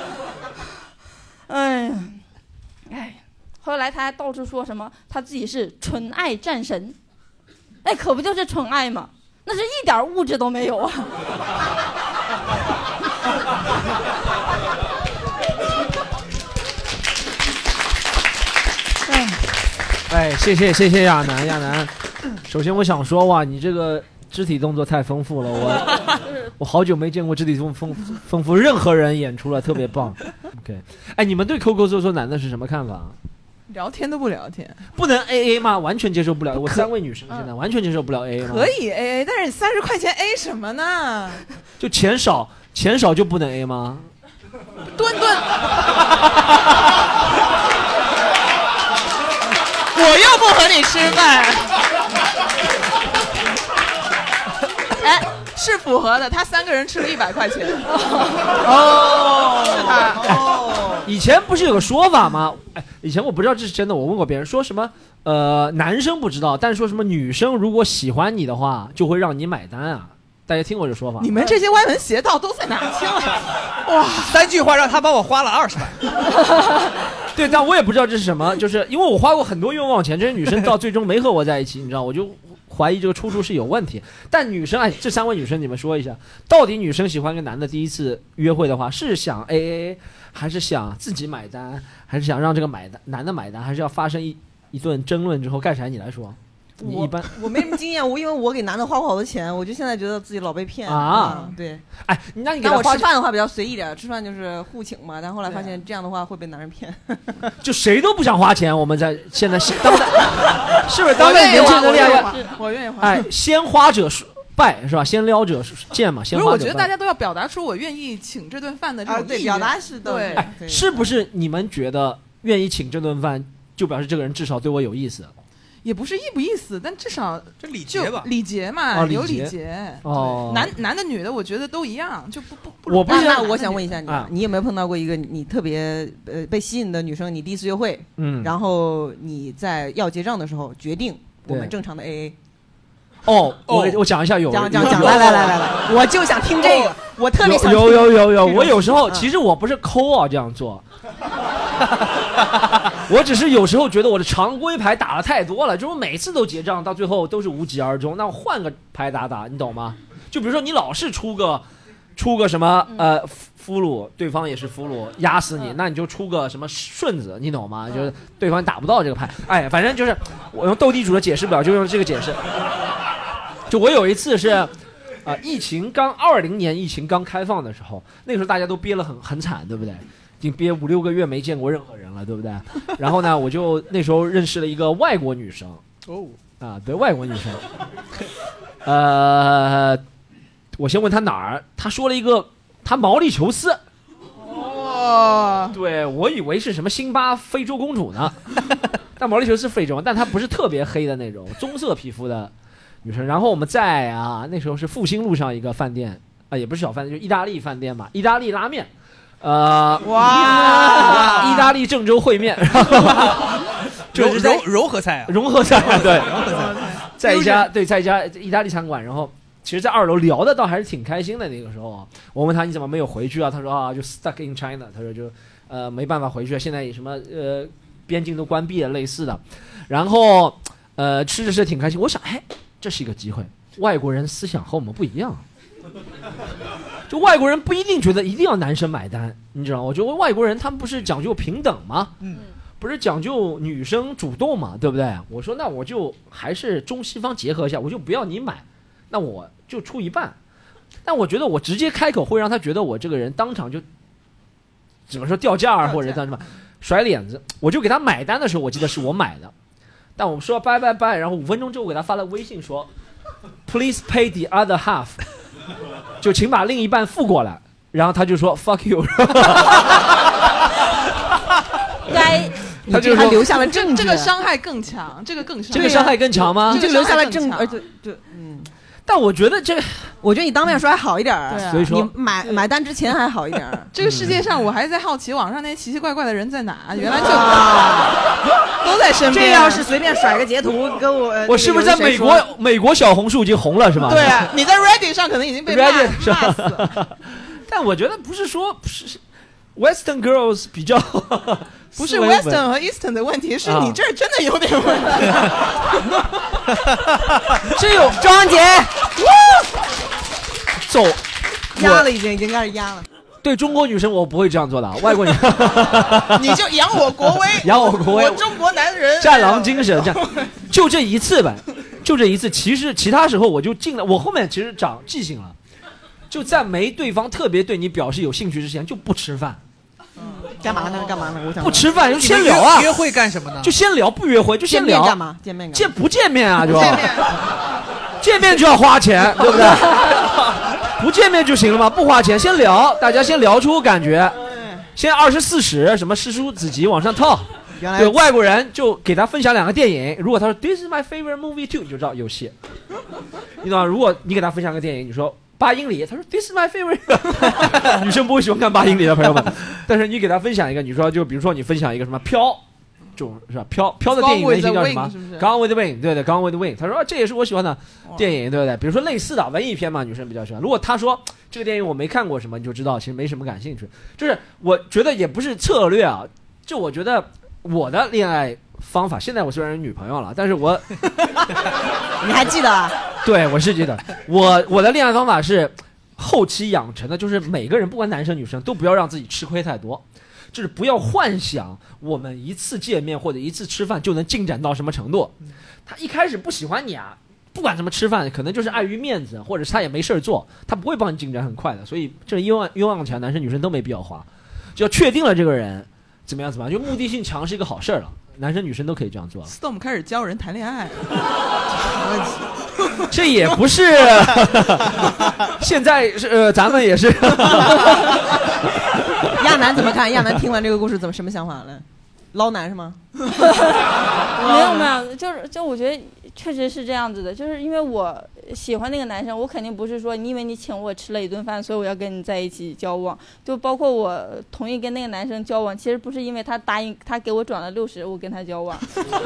Speaker 7: 后来他还到处说什么他自己是纯爱战神，可不就是纯爱吗？那是一点物质都没有啊。
Speaker 4: 谢谢亚楠。首先我想说哇，你这个肢体动作太丰富了，我好久没见过肢体动作丰富任何人演出了，特别棒。OK， 哎，你们对抠抠搜搜男的是什么看法？
Speaker 2: 聊天都不聊天，
Speaker 4: 不能 AA 吗？完全接受不了。我3位女生现在完全接受不了 AA 吗？
Speaker 2: 可以 AA， 但是30块钱 A 什么呢？
Speaker 4: 就钱少就不能 A 吗？
Speaker 2: 顿，我又不和你吃饭。哎，是符合的，他3个人吃了100块钱。哦，是他。哦，
Speaker 4: 以前不是有个说法吗？哎，以前我不知道这是真的，我问过别人，说什么男生不知道，但是说什么女生如果喜欢你的话，就会让你买单啊。大家听过这说法？
Speaker 2: 你们这些歪门邪道都在哪听了？哇
Speaker 3: ，3句话让他帮我花了20万。
Speaker 4: 对，但我也不知道这是什么，就是因为我花过很多冤枉钱，这些女生到最终没和我在一起，你知道，我就怀疑这个出处是有问题。但女生，哎，这3位女生你们说一下，到底女生喜欢一个男的第一次约会的话，是想 AA， 还是想自己买单，还是想让这个男的买单，还是要发生一顿争论之后？盖柴你来说。你一般
Speaker 8: 我没什么经验，因为我给男的花过好多钱，我就现在觉得自己老被骗
Speaker 4: 啊。
Speaker 8: 对，
Speaker 4: 哎，那你给
Speaker 8: 但我吃饭的话比较随意点，吃饭就是互请嘛。但后来发现这样的话会被男人骗，
Speaker 4: 就谁都不想花钱。我们在现在当代是不是当代年轻人恋爱？
Speaker 2: 我愿意花。
Speaker 4: 哎，先花者败是吧？先撩者贱嘛。先花者败。
Speaker 2: 不是，我觉得大家都要表达出我愿意请这顿饭的这种
Speaker 8: 对，表达是的。
Speaker 2: 对，
Speaker 4: 哎，是不是你们觉得愿意请这顿饭，就表示这个人至少对我有意思？
Speaker 2: 也不是意不意思，但至少
Speaker 3: 这礼节吧，
Speaker 2: 礼节嘛，有礼节。
Speaker 4: 哦，
Speaker 2: 男的女的，我觉得都一样，就不。
Speaker 4: 我不是。
Speaker 8: 那我想问一下你，你有没有碰到过一个你特别被吸引的女生？你第一次约会，然后你在要结账的时候决定我们正常的 AA。
Speaker 4: 哦，我讲一下有。
Speaker 8: 讲，来，我就想听这个，我特别想听。
Speaker 4: 有，我有时候其实我不是抠啊这样做。我只是有时候觉得我的常规牌打了太多了，就是每次都结账，到最后都是无疾而终。那我换个牌打，你懂吗？就比如说你老是出个什么俘虏，对方也是俘虏，压死你，那你就出个什么顺子，你懂吗？就是对方打不到这个牌。哎，反正就是我用斗地主的解释表，就用这个解释。就我有一次是2020年疫情刚开放的时候，那个时候大家都憋了很惨，对不对？已经憋5-6个月没见过任何人了，对不对？然后呢，我就那时候认识了一个外国女生。对，外国女生。我先问她哪儿，她说了一个她毛里求斯。对，我以为是什么辛巴非洲公主呢，但毛里求斯非洲，但她不是特别黑的那种，棕色皮肤的女生。然后我们在那时候是复兴路上一个饭店也不是小饭店，就意大利饭店嘛，意大利拉面。
Speaker 3: 哇！
Speaker 4: 意大利郑州烩面，
Speaker 3: 就是柔和菜，
Speaker 4: 融合菜，对，融合菜，在一家意大利餐馆，然后其实，在2楼聊的倒还是挺开心的。那个时候，我问他你怎么没有回去啊？他说就 stuck in China， 他说就没办法回去，现在也什么边境都关闭了类似的。然后吃着吃挺开心，我想这是一个机会，外国人思想和我们不一样。就外国人不一定觉得一定要男生买单，你知道吗？我觉得外国人他们不是讲究平等吗？不是讲究女生主动嘛，对不对？我说那我就还是中西方结合一下，我就不要你买，那我就出一半。但我觉得我直接开口会让他觉得我这个人当场就怎么说掉价或者当什么甩脸子。我就给他买单的时候，我记得是我买的，但我说拜，然后5分钟之后我给他发了微信说 Please pay the other half。就请把另一半付过来，然后他就说 fuck you。
Speaker 8: 他就留下了证据，
Speaker 2: 这个伤害更强，这个更伤害，
Speaker 4: 这个伤害更强吗？
Speaker 8: 你就留下了证据，
Speaker 4: 但我觉得
Speaker 8: 我觉得你当面说还好一点，
Speaker 4: 所以说
Speaker 8: 你买单之前还好一点。
Speaker 2: 这个世界上我还在好奇，网上那些奇奇怪怪的人在哪？原来就都在身边。
Speaker 8: 这要是随便甩个截图跟
Speaker 4: 我是不是在美国小红书已经红了是吧？
Speaker 2: 对啊，你在 Reddit 上可能已经被骂死了。
Speaker 4: 但我觉得不是说Western girls 比较
Speaker 2: 不是 Western 和 Eastern 的问题，是你这儿真的有点问题。
Speaker 4: 这有
Speaker 8: 庄姐
Speaker 4: 走
Speaker 8: 压了，已经开始压了。
Speaker 4: 对中国女生我不会这样做的，外国女
Speaker 2: 你就扬我国威，
Speaker 4: 扬我国威，
Speaker 2: 我中国男人
Speaker 4: 战狼精神，这样就这一次呗，就这一次。其实其他时候我就尽了，我后面其实长记性了，就在没对方特别对你表示有兴趣之前就不吃饭。
Speaker 8: 干嘛呢？我想
Speaker 4: 不吃饭就先聊啊。
Speaker 3: 约会干什么呢？
Speaker 4: 就先聊，不约会就先聊。
Speaker 8: 干嘛？见面干嘛？
Speaker 4: 不见面啊？就见面就要花钱，对不对？不见面就行了嘛，不花钱，先聊，大家先聊出感觉，先24时什么诗书子集往上套。对外国人就给他分享2个电影，如果他说 This is my favorite movie too， 你就知道有戏。你懂吗？如果你给他分享个电影，你说8英里，他说 This is my favorite 女生不会喜欢看8英里的朋友们，但是你给他分享一个，你说就比如说你分享一个什么飘，这种是吧？飘的电影原型叫什么 ？Gone with the Wind， 对的 ，Gone with the Wind。他说这也是我喜欢的电影，对不对？比如说类似的文艺片嘛，女生比较喜欢。如果他说这个电影我没看过什么，你就知道其实没什么感兴趣。就是我觉得也不是策略啊，就我觉得我的恋爱方法，现在我虽然有女朋友了，但是我
Speaker 8: 你还记得啊？
Speaker 4: 对，我是记得。我的恋爱方法是后期养成的，就是每个人不管男生女生都不要让自己吃亏太多，就是不要幻想我们一次见面或者一次吃饭就能进展到什么程度。他一开始不喜欢你啊，不管什么吃饭，可能就是碍于面子，或者是他也没事做，他不会帮你进展很快的。所以这冤枉钱，男生女生都没必要花。就要确定了这个人怎么样，就目的性强是一个好事了。男生女生都可以这样做。
Speaker 2: Storm 开始教人谈恋爱，
Speaker 4: 这也不是。现在是咱们也是。
Speaker 8: 亚楠怎么看？亚楠听完这个故事什么想法了？捞男是吗？
Speaker 7: 没有，就我觉得确实是这样子的，就是因为我喜欢那个男生，我肯定不是说因为你请我吃了一顿饭，所以我要跟你在一起交往。就包括我同意跟那个男生交往，其实不是因为他答应他给我转了60，我跟他交往，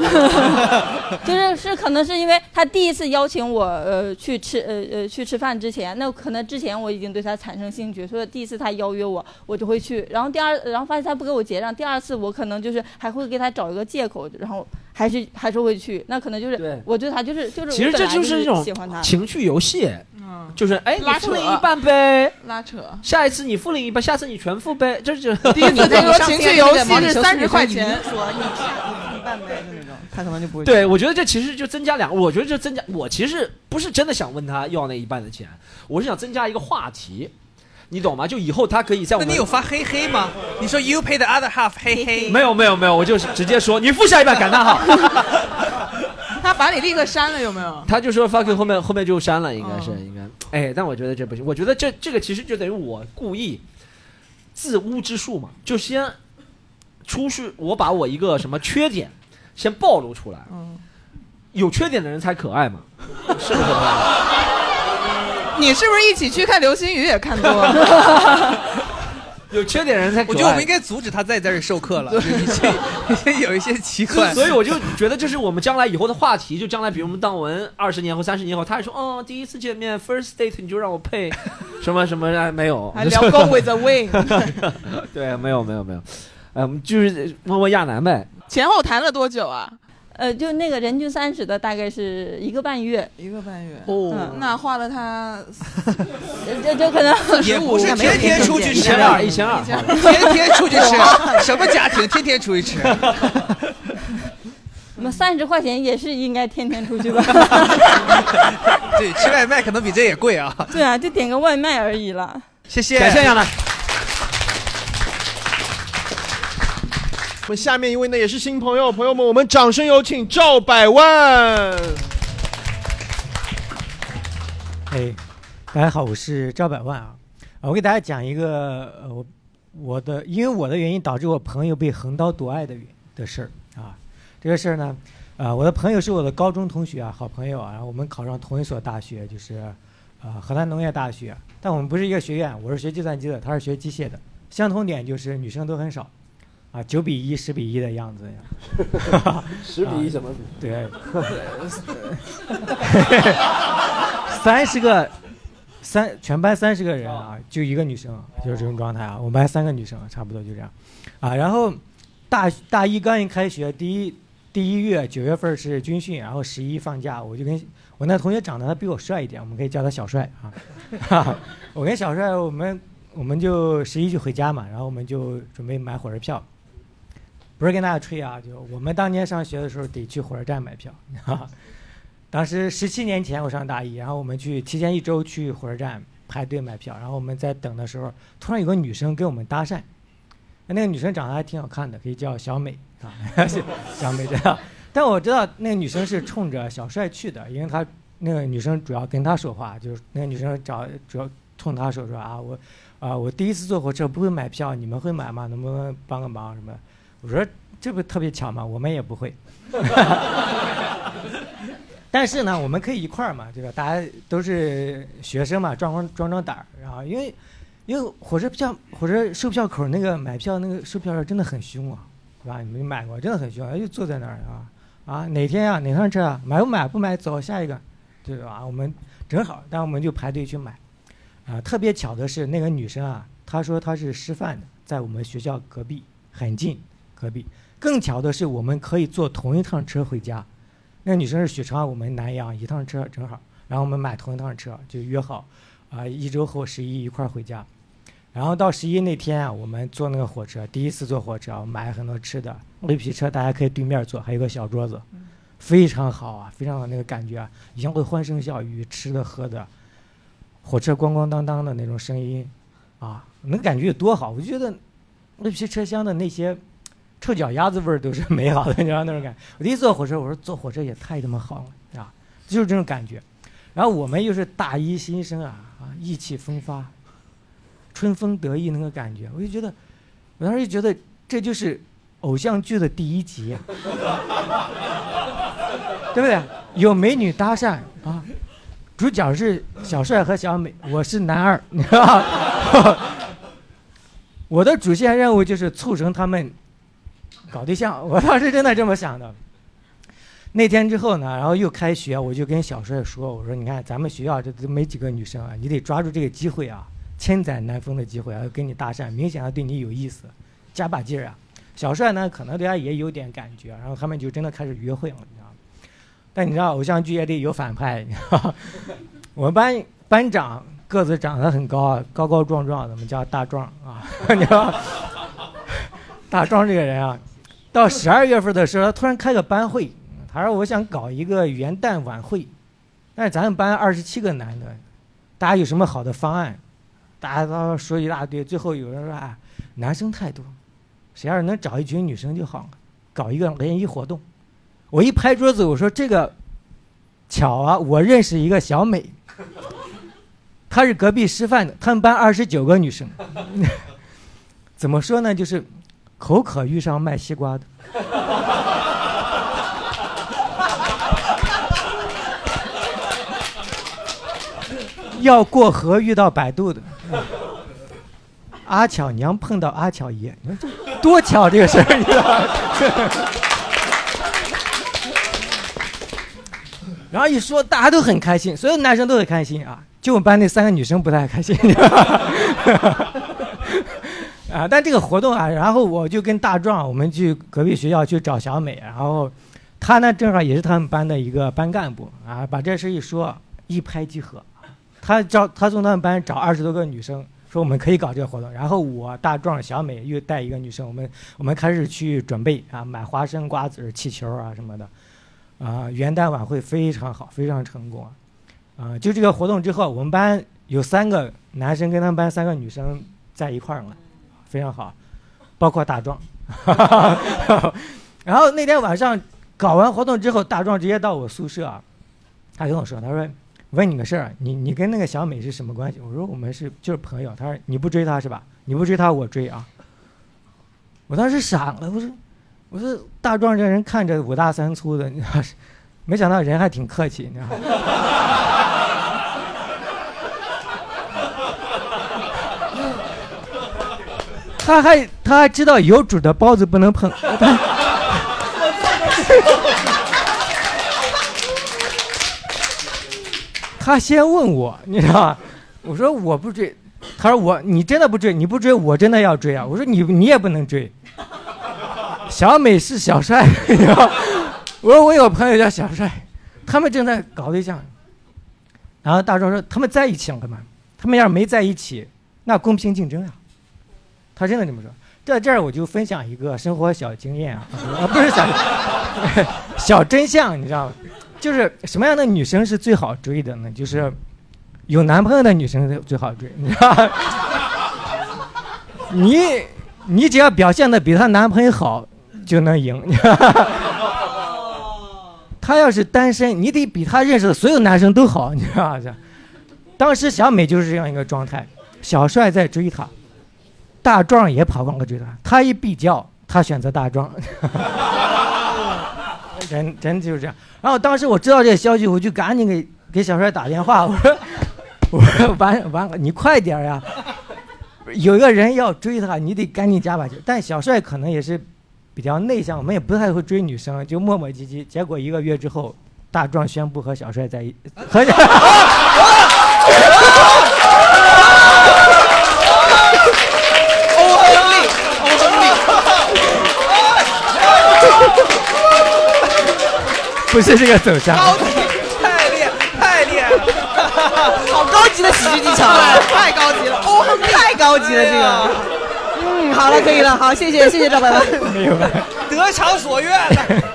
Speaker 7: 就是可能是因为他第一次邀请我去吃饭之前，那可能之前我已经对他产生兴趣，所以第一次他邀约我，我就会去。然后发现他不给我结账，第2次我可能就是还会给他找一个借口，然后还是会去。那可能就是我对他就是
Speaker 4: 其实这就是一种情趣游戏，就是你付了一半呗，
Speaker 2: 拉扯。
Speaker 4: 下一次你付了一半，下次你全付呗，这就
Speaker 2: 第一次这个情趣游戏是30块钱，
Speaker 8: 说你付一半呗的那种，他可能就不会。
Speaker 4: 对，我觉得这其实就增加我觉得这增加，我其实不是真的想问他要那一半的钱，我是想增加一个话题。你懂吗？就以后他可以在我们。
Speaker 3: 那你有发嘿嘿吗？你说 you pay the other half， 嘿嘿。
Speaker 4: 没有，我就直接说你付下一半感叹号。
Speaker 2: 他把你立刻删了有没有？
Speaker 4: 他就说 fuck you， 后面就删了，应该。但我觉得这不行，我觉得这个其实就等于我故意自污之术嘛，就先我把我一个什么缺点先暴露出来，有缺点的人才可爱嘛，是不是？
Speaker 2: 你是不是一起去看流星雨也看多了？
Speaker 4: 有缺点人才可爱。
Speaker 3: 我觉得我们应该阻止他再在这授课了，有一些奇怪。
Speaker 4: 所以我就觉得这是我们将来以后的话题，就将来比如我们当我们20年后、30年后，他还说第一次见面 first date 你就让我配什么什么没有，
Speaker 2: 还聊 Gone with the Wind。
Speaker 4: 对，没有，就是问亚楠呗。
Speaker 2: 前后谈了多久啊？
Speaker 7: 就那个人均30的大概是1个半月。
Speaker 2: 1个半月那花了他
Speaker 7: 就可能
Speaker 3: 也不是天天出去吃
Speaker 4: ，1200，
Speaker 3: 天天出去吃，什么家庭天天出去吃？
Speaker 7: 那么30块钱也是应该天天出去吧？
Speaker 3: 对，吃外卖可能比这也贵啊。
Speaker 7: 对啊，就点个外卖而已了。
Speaker 3: 谢谢，
Speaker 4: 感谢亚楠。
Speaker 1: 我们下面一位呢也是新朋友，朋友们，我们掌声有请赵百万。
Speaker 9: 大家好，我是赵百万啊。我给大家讲一个因为我的原因导致我朋友被横刀夺爱的事儿啊。这个事儿呢，我的朋友是我的高中同学啊，好朋友啊。然后我们考上同一所大学，就是河南农业大学，但我们不是一个学院，我是学计算机的，他是学机械的。相同点就是女生都很少。9比1、10比1的样子呀
Speaker 4: ，10比1怎么比？
Speaker 9: 对，30个全班30个人啊，就1个女生，就是这种状态啊。我们班3个女生，差不多就这样啊。然后大一刚一开学，第一月9月份是军训，然后11放假，我就跟我那同学长得他比我帅一点，我们可以叫他小帅啊。我跟小帅我们我们就11就回家嘛，然后我们就准备买火车票。不是跟大家吹啊，就我们当年上学的时候得去火车站买票啊。当时17年前我上大一，然后我们提前1周去火车站排队买票，然后我们在等的时候，突然有个女生跟我们搭讪，那个女生长得还挺好看的，可以叫小美啊，小美这样。但我知道那个女生是冲着小帅去的，因为她那个女生主要跟他说话，就是那个女生主要冲他说啊，我第一次坐火车不会买票，你们会买吗？能不能帮个忙什么的？我说这不特别巧吗？我们也不会。但是呢，我们可以一块儿嘛，对吧？大家都是学生嘛，壮胆儿。然后因为火车售票口那个买票那个售票员真的很凶啊，对吧？你没买过，真的很凶，就坐在那儿啊，哪天啊，哪趟车啊，买不买？不买走下一个，对吧？我们正好，但我们就排队去买。特别巧的是那个女生啊，她说她是师范的，在我们学校隔壁，很近，隔壁。更巧的是我们可以坐同一趟车回家。那个女生是许昌，我们南阳，一趟车正好，然后我们买同一趟车，就约好，1周后11一块回家。然后到11那天啊，我们坐那个火车，第一次坐火车，我买很多吃的，绿皮车大家可以对面坐，还有个小桌子，非常好啊，非常好那个感觉啊，一样会欢声笑语，吃的喝的，火车咣咣当当的那种声音，啊，那感觉有多好！我就觉得绿皮车厢的那些臭脚丫子味儿都是美好的，你知道那种感觉。我第一次坐火车，我说坐火车也太他妈好了啊，就是这种感觉。然后我们又是大一新生啊，意气风发，春风得意那个感觉，我当时就觉得这就是偶像剧的第1集，对不对？有美女搭讪啊，主角是小帅和小美，我是男二，你知道吗？我的主线任务就是促成他们搞对象，我当时真的这么想的。那天之后呢，然后又开学，我就跟小帅说，我说你看咱们学校这都没几个女生啊，你得抓住这个机会啊，千载难逢的机会啊，跟你搭讪，明显的对你有意思，加把劲儿啊。小帅呢可能对他也有点感觉，然后他们就真的开始约会了，你知道吗？但你知道偶像剧也得有反派，你知道吗？我们班长个子长得很高啊，高高壮壮的，我们叫大壮啊，你知道吗？大壮这个人啊，到12月份的时候，他突然开个班会，他说我想搞一个元旦晚会，但是咱们班27个男的，大家有什么好的方案？大家都说一大堆，最后有人说啊，男生太多，谁要是能找一群女生就好了，搞一个联谊活动。我一拍桌子，我说这个巧啊，我认识一个小美，她是隔壁师范的，他们班29个女生。怎么说呢，就是口渴遇上卖西瓜的。要过河遇到百度的，阿巧娘碰到阿巧爷，你说这多巧这个事儿，你知道吗？然后一说大家都很开心，所有男生都很开心啊，就我们班那3个女生不太开心，你知道吗？啊，但这个活动啊，然后我就跟大壮，我们去隔壁学校去找小美，然后他呢正好也是他们班的一个班干部啊，把这事一说，一拍即合。他从他们班找20多个女生，说我们可以搞这个活动。然后我大壮、小美又带一个女生，我们开始去准备啊，买花生、瓜子、气球啊什么的，啊，元旦晚会非常好，非常成功啊！就这个活动之后，我们班有3个男生跟他们班3个女生在一块儿了，非常好，包括大壮。然后那天晚上搞完活动之后，大壮直接到我宿舍啊，他跟我说，他说。问你个事儿，你跟那个小美是什么关系？我说我们就是朋友。他说你不追她是吧？你不追她，我追啊。我当时傻了，我说大壮这人看着5大3粗的，你知道，没想到人还挺客气，你知道。他还知道有主的包子不能碰。他先问我，你知道吧？我说我不追，他说你真的不追，你不追我真的要追啊！我说你也不能追。小美是小帅，你知道？我说我有朋友叫小帅，他们正在搞对象。然后大壮说他们在一起了吗？他们要是没在一起， 那公平竞争啊。他真的这么说。在这儿我就分享一个生活小经验啊，不是小真相，你知道吗？就是什么样的女生是最好追的呢？就是有男朋友的女生最好追，你知道吗？你只要表现的比她男朋友好，就能赢。她要是单身，你得比她认识的所有男生都好，你知道吗？当时小美就是这样一个状态，小帅在追她。大壮也跑过来追他一比较，他选择大壮，真就是这样。然后当时我知道这个消息，我就赶紧给小帅打电话，我说完了，你快点呀，有一个人要追他，你得赶紧加把劲。但小帅可能也是比较内向，我们也不太会追女生，就磨磨唧唧。结果1个月之后，大壮宣布和小帅在一和。不是这个走向，
Speaker 10: 太厉害了，
Speaker 8: 好高级的喜剧技巧啊，太高级了，太高级了这个。好了，可以了，好，谢谢赵百万，
Speaker 9: 没有，
Speaker 10: 得偿所愿了。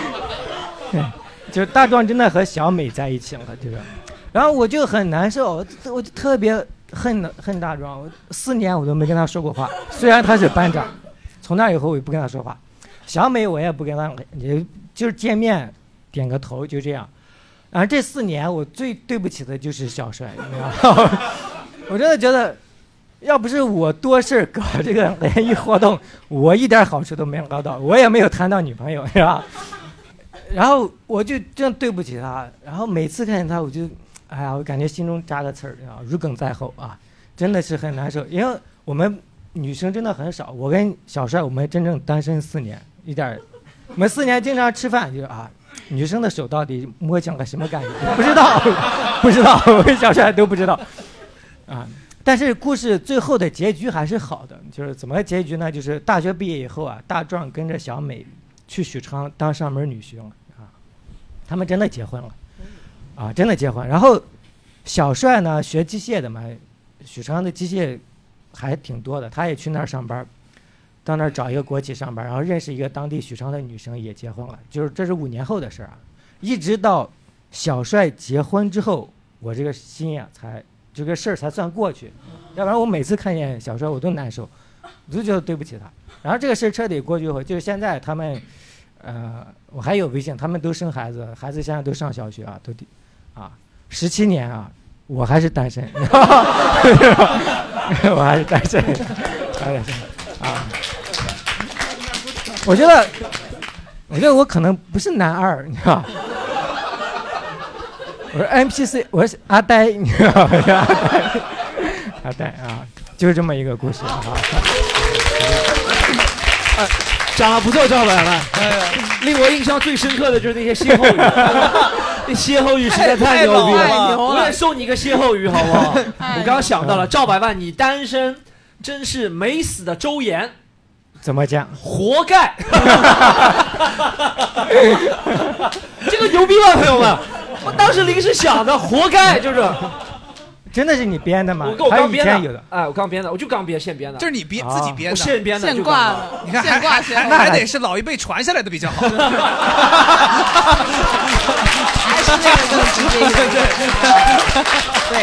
Speaker 9: 就大壮真的和小美在一起了，这个，然后我就很难受，我就特别恨大壮，我4年我都没跟他说过话，虽然他是班长，从那以后我也不跟他说话。小美我也不跟他，就是见面点个头就这样。然后这4年我最对不起的就是小帅，你知道吗？我真的觉得，要不是我多事搞这个联谊活动，我一点好处都没捞到，我也没有谈到女朋友，是吧？然后我就真对不起他，然后每次看见他，我就，哎呀，我感觉心中扎个刺儿啊，如鲠在喉啊，真的是很难受。因为我们女生真的很少，我跟小帅我们真正单身4年，一点，我们4年经常吃饭就啊，女生的手到底摸像个什么感觉？不知道，我跟小帅都不知道，啊。但是故事最后的结局还是好的，就是怎么结局呢？就是大学毕业以后啊，大壮跟着小美去许昌当上门女婿了啊，他们真的结婚了，啊，真的结婚。然后小帅呢学机械的嘛，许昌的机械还挺多的，他也去那儿上班，到那儿找一个国企上班，然后认识一个当地许昌的女生也结婚了，就是这是5年后的事啊。一直到小帅结婚之后，我这个心呀才。这个事儿才算过去，要不然我每次看见小帅我都难受，我就觉得对不起他。然后这个事儿彻底过去以后，就是现在他们，我还有微信，他们都生孩子，孩子现在都上小学啊，都17年啊，我还是单身，我还是单身，啊，我觉得我可能不是男二，你知道。我说 NPC， 我是阿呆，你知道吗？阿呆啊，就是这么一个故事啊。
Speaker 4: 讲得不错，赵百万。令我印象最深刻的就是那些歇后语，那歇后语实在太牛逼了。我也送你一个歇后语，好不好？我刚刚想到了，赵百万，你单身真是没死的周岩。
Speaker 9: 怎么讲？
Speaker 4: 活该。这个牛逼吗，朋友们？我当时临时想的，活该，就是，
Speaker 9: 真的是你编的吗？
Speaker 4: 我刚编的，
Speaker 9: 有的，
Speaker 4: 哎，我刚编的，我就刚现编的，
Speaker 10: 这是你编自己编的，
Speaker 4: 我现编的，
Speaker 2: 现挂的，
Speaker 10: 你看还得是老一辈传下来的比较好。还
Speaker 8: 是那个更直接一点，对。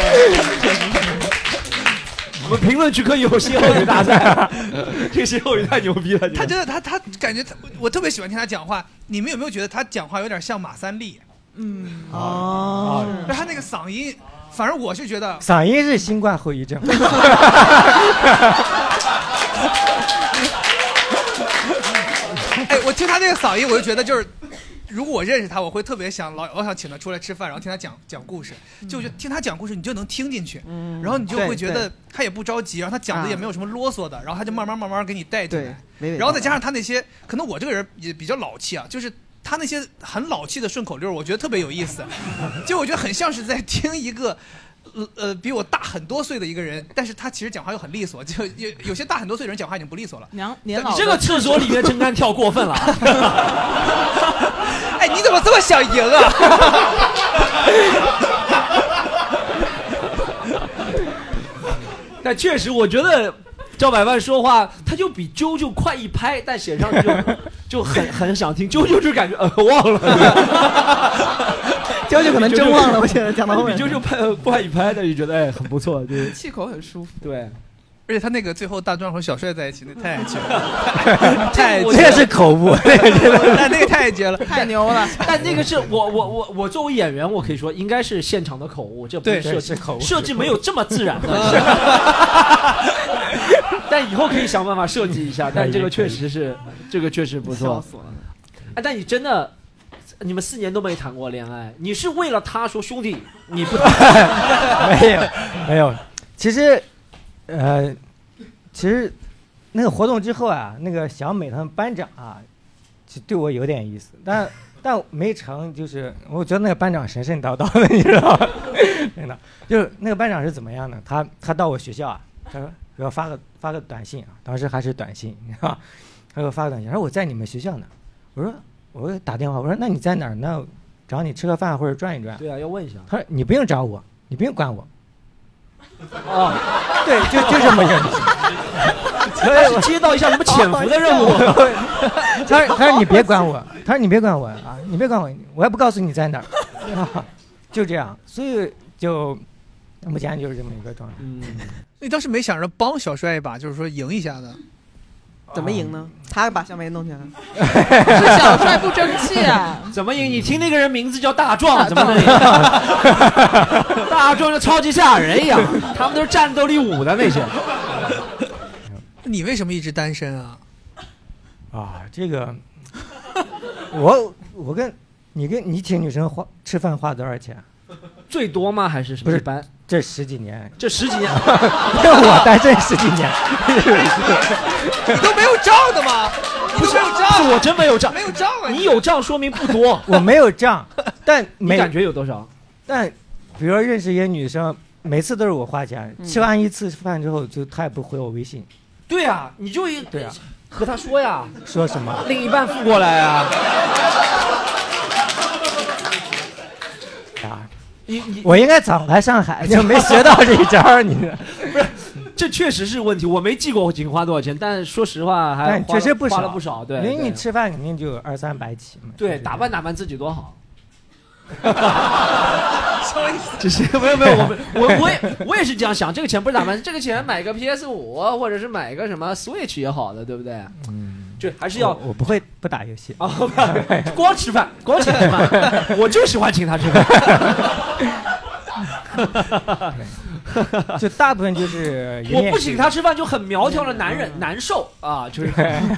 Speaker 4: 我们评论区可以有歇后语大赛，这个歇后语太牛逼了。
Speaker 10: 他真的，他感觉我特别喜欢听他讲话。你们有没有觉得他讲话有点像马三立？他那个嗓音，反正我是觉得
Speaker 9: 嗓音是新冠后遗症。
Speaker 10: 哎，我听他那个嗓音，我就觉得就是。如果我认识他，我会特别老想请他出来吃饭，然后听他讲故事。就听他讲故事，你就能听进去，然后你就会觉得他也不着急，然后他讲的也没有什么啰嗦的，然后他就慢慢给你带进来。然后再加上他那些，可能我这个人也比较老气啊，就是他那些很老气的顺口溜，我觉得特别有意思。就我觉得很像是在听一个。比我大很多岁的一个人，但是他其实讲话又很利索，就有些大很多岁的人讲话已经不利索了。
Speaker 2: 年老，
Speaker 4: 你这个厕所里面真干跳过分了。
Speaker 10: 哎，你怎么这么想赢啊？
Speaker 4: 但确实，我觉得赵百万说话，他就比啾啾快一拍，但写上去就很想听。啾啾就感觉忘了，
Speaker 2: 啾啾可能真忘了，我觉得讲到后面
Speaker 4: 比啾啾快一拍，但就觉得很不错，就是
Speaker 2: 气口很舒服。
Speaker 4: 对。
Speaker 10: 而且他那个最后大壮和小帅在一起，那太绝了，太
Speaker 9: 这也是口误，
Speaker 10: 那个太绝了，
Speaker 2: 太牛了。
Speaker 4: 但那个是我作为演员，我可以说应该是现场的口误，这不是设计
Speaker 9: 口误，
Speaker 4: 设计没有这么自然的。但以后可以想办法设计一下，但这个确实不错。哎，但你真的，你们4年都没谈过恋爱，你是为了他说兄弟你不
Speaker 9: 没有，其实那个活动之后啊，那个小美他们班长啊，就对我有点意思，但没成，就是我觉得那个班长神神叨叨的，你知道吗？真的，就是那个班长是怎么样的？他到我学校啊，他说给我发个短信啊，当时还是短信，你知道吗？他给我发个短信，他说我在你们学校呢。我打电话，我说那你在哪儿呢？找你吃个饭或者转一转。
Speaker 4: 对啊，要问一下。
Speaker 9: 他说你不用找我，你不用管我。
Speaker 4: 哦，
Speaker 9: 对，就这么认识。
Speaker 4: 他是接到一项什么潜伏的任务？
Speaker 9: 他说你别管我，你别管我啊，你别管我，我也不告诉你在哪儿，就这样，所以就目前就是这么一个状态。
Speaker 10: 你当时没想着帮小帅一把，就是说赢一下的？
Speaker 2: 怎么赢呢？他把小美弄起来了，是小帅不争气啊！
Speaker 4: 怎么赢？你听那个人名字叫大壮，怎么能赢？大壮就超级赛亚人一样，他们都是战斗力5的那些。
Speaker 10: 你为什么一直单身啊？
Speaker 9: 这个，我跟你请女生吃饭花多少钱？
Speaker 4: 最多吗？还是什么？
Speaker 9: 不是
Speaker 4: 一般？
Speaker 9: 这10几年，
Speaker 4: 我
Speaker 9: 单身10几年，
Speaker 10: 你都没有账的吗？不是有账，
Speaker 4: 是我真没有账，
Speaker 10: 没有账啊！
Speaker 4: 你有账说明不多，
Speaker 9: 我没有账，但
Speaker 4: 你感觉有多少？
Speaker 9: 但比如说认识一些女生，每次都是我花钱，吃完一次饭之后，她也不回我微信。
Speaker 4: 对啊，你就
Speaker 9: 对啊，
Speaker 4: 和他说呀，
Speaker 9: 说什么？
Speaker 4: 另一半付过来啊。
Speaker 9: 我应该早来上海，就没学到这一招。你
Speaker 4: 不是，这确实是问题。我没记过我仅花多少钱，但说实话还
Speaker 9: 确实
Speaker 4: 花了不少。对，
Speaker 9: 因为你吃饭肯定就200-300起嘛。
Speaker 4: 对，打扮自己多好。
Speaker 10: 什么意思？
Speaker 4: 只是没有，我也是这样想。这个钱不是打扮，这个钱买个 PS5或者是买个什么 Switch 也好的，对不对？就还是要
Speaker 9: 我不打游戏
Speaker 4: 啊，光吃饭，光请吃饭，我就喜欢请他吃饭。
Speaker 9: 就大部分就是
Speaker 4: 我不请他吃饭就很苗条的男人难受啊，就是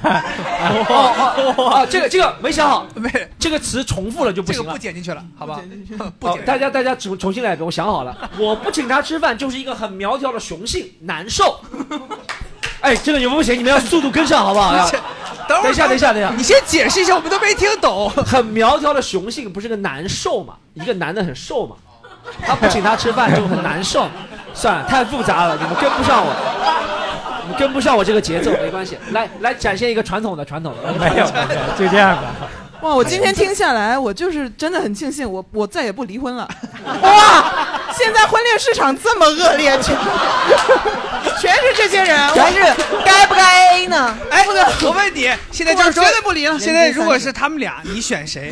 Speaker 4: 这个没想好，这个词重复了就不行了，
Speaker 10: 这个不剪进去了，好吧？
Speaker 4: 不剪，大家重新来一遍，我想好了，我不请他吃饭就是一个很苗条的雄性难受。哎，这个你们不行，你们要速度跟上好不好？等一下，
Speaker 10: 你先解释一下，我们都没听懂。
Speaker 4: 很苗条的雄性不是个难受嘛？一个男的很瘦嘛，他不请他吃饭就很难受。算了，太复杂了，你们跟不上我这个节奏，没关系。来展现一个传统的。
Speaker 9: 没有，就这样吧。
Speaker 2: 哇，我今天听下来，我就是真的很庆幸，我再也不离婚了。哇，现在婚恋市场这么恶劣，全是这些人，全是该不该 AA 呢？
Speaker 10: 哎，我问你，现在就是
Speaker 2: 绝对不离了。
Speaker 10: 现在如果是他们俩，你选谁？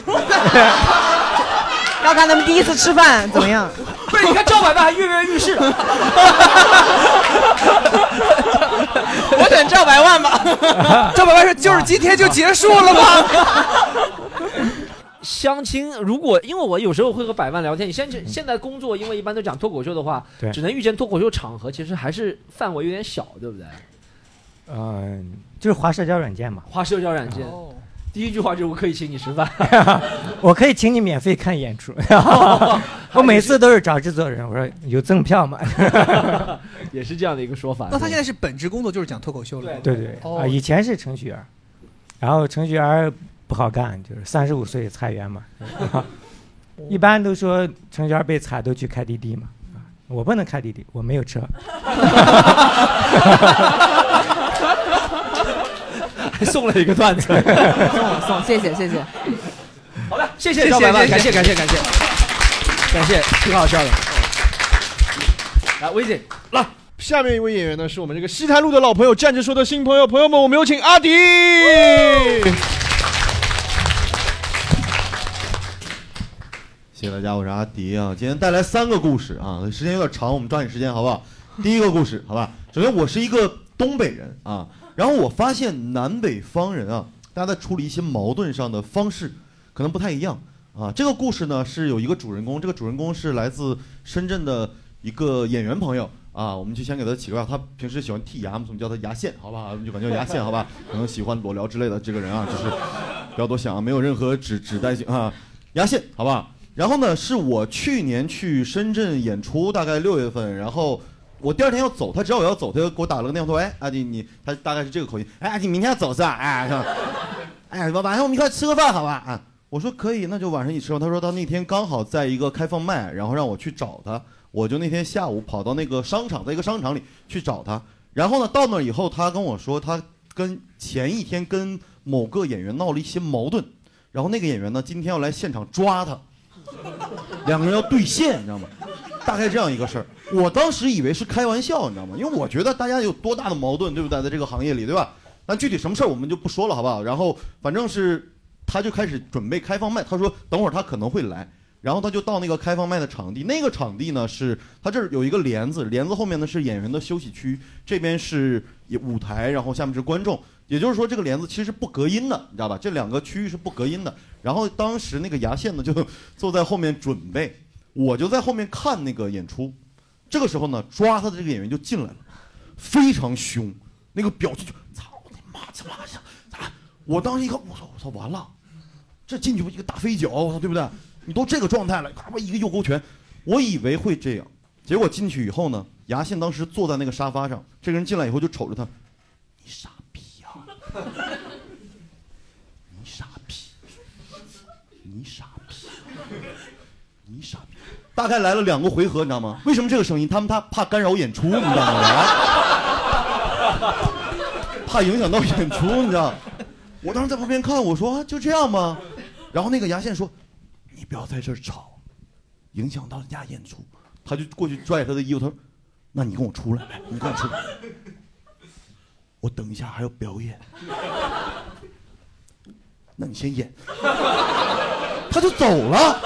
Speaker 2: 要看他们第一次吃饭怎么样？
Speaker 4: 不是，你看赵百万还跃跃欲试。
Speaker 2: 我选赵百万吧。
Speaker 10: 赵百万说：“就是今天就结束了吗？”
Speaker 4: 相亲，如果因为我有时候会和百万聊天，你现在工作，因为一般都讲脱口秀的话，只能遇见脱口秀场合，其实还是范围有点小，对不对？
Speaker 9: 就是滑社交软件嘛。
Speaker 4: 滑社交软件。第一句话就是我可以请你吃饭，
Speaker 9: 我可以请你免费看演出。我每次都是找制作人，我说有赠票吗？
Speaker 4: 也是这样的一个说法。
Speaker 10: 那他现在是本职工作就是讲脱口秀了。
Speaker 9: 对以前是程序员，然后程序员不好干，就是35岁裁员嘛。一般都说程序员被裁都去开滴滴嘛，我不能开滴滴，我没有车。
Speaker 4: 还送了一个段子，
Speaker 2: 送，谢谢。
Speaker 4: 好的，谢谢赵百万，感谢，挺好笑的。来，威姐，来，
Speaker 1: 下面一位演员呢，是我们这个西坛路的老朋友，站着说的新朋友。朋友们，我们有请阿迪。
Speaker 5: 谢谢大家，我是阿迪啊。今天带来3个故事啊，时间有点长，我们抓紧时间好不好？第一个故事，好吧。首先，我是一个东北人啊，然后我发现南北方人啊，大家在处理一些矛盾上的方式可能不太一样啊。这个故事呢是有一个主人公，这个主人公是来自深圳的一个演员朋友啊，我们就先给他起个，他平时喜欢剔牙，我们叫他牙线，好不好？我们就管叫牙线，好吧？可能喜欢裸聊之类的这个人啊，就是不要多想，没有任何指代性啊，牙线，好不好？然后呢，是我去年去深圳演出，大概6月份，然后我第2天要走，他知道我要走，他就给我打了个电话说，哎，阿迪你，他大概是这个口音，哎，阿迪明天要走是吧？哎，晚上我们一块吃个饭好吧？啊，我说可以，那就晚上一起吃饭。他说他那天刚好在一个开放麦，然后让我去找他，我就那天下午跑到那个商场，在一个商场里去找他。然后呢，到那以后，他跟我说，他跟前一天跟某个演员闹了一些矛盾，然后那个演员呢，今天要来现场抓他。2个人要对线，你知道吗？大概这样一个事儿。我当时以为是开玩笑，你知道吗？因为我觉得大家有多大的矛盾，对不对？在这个行业里，对吧？但具体什么事儿我们就不说了，好不好？然后反正是他就开始准备开放麦，他说等会儿他可能会来，然后他就到那个开放麦的场地。那个场地呢是他这儿有一个帘子，帘子后面呢是演员的休息区，这边是舞台，然后下面是观众。也就是说，这个帘子其实是不隔音的，你知道吧？这2个区域是不隔音的。然后当时那个牙线呢，就坐在后面准备，我就在后面看那个演出。这个时候呢，抓他的这个演员就进来了，非常凶，那个表情就操你妈，怎么想？我当时一看，我操，完了，这进去一个大飞脚，我操，对不对？你都这个状态了，咔吧一个右勾拳，我以为会这样，结果进去以后呢，牙线当时坐在那个沙发上，这个人进来以后就瞅着他，你傻。你傻逼！你傻逼！你傻逼！大概来了2个回合，你知道吗？为什么这个声音？他怕干扰演出，你知道吗？怕影响到演出，你知道？我当时在旁边看，我说就这样吗？然后那个牙线说：“你不要在这儿吵，影响到人家演出。”他就过去拽他的衣服，他说：“那你跟我出来，你跟我出来。”我等一下还要表演，那你先演，他就走了。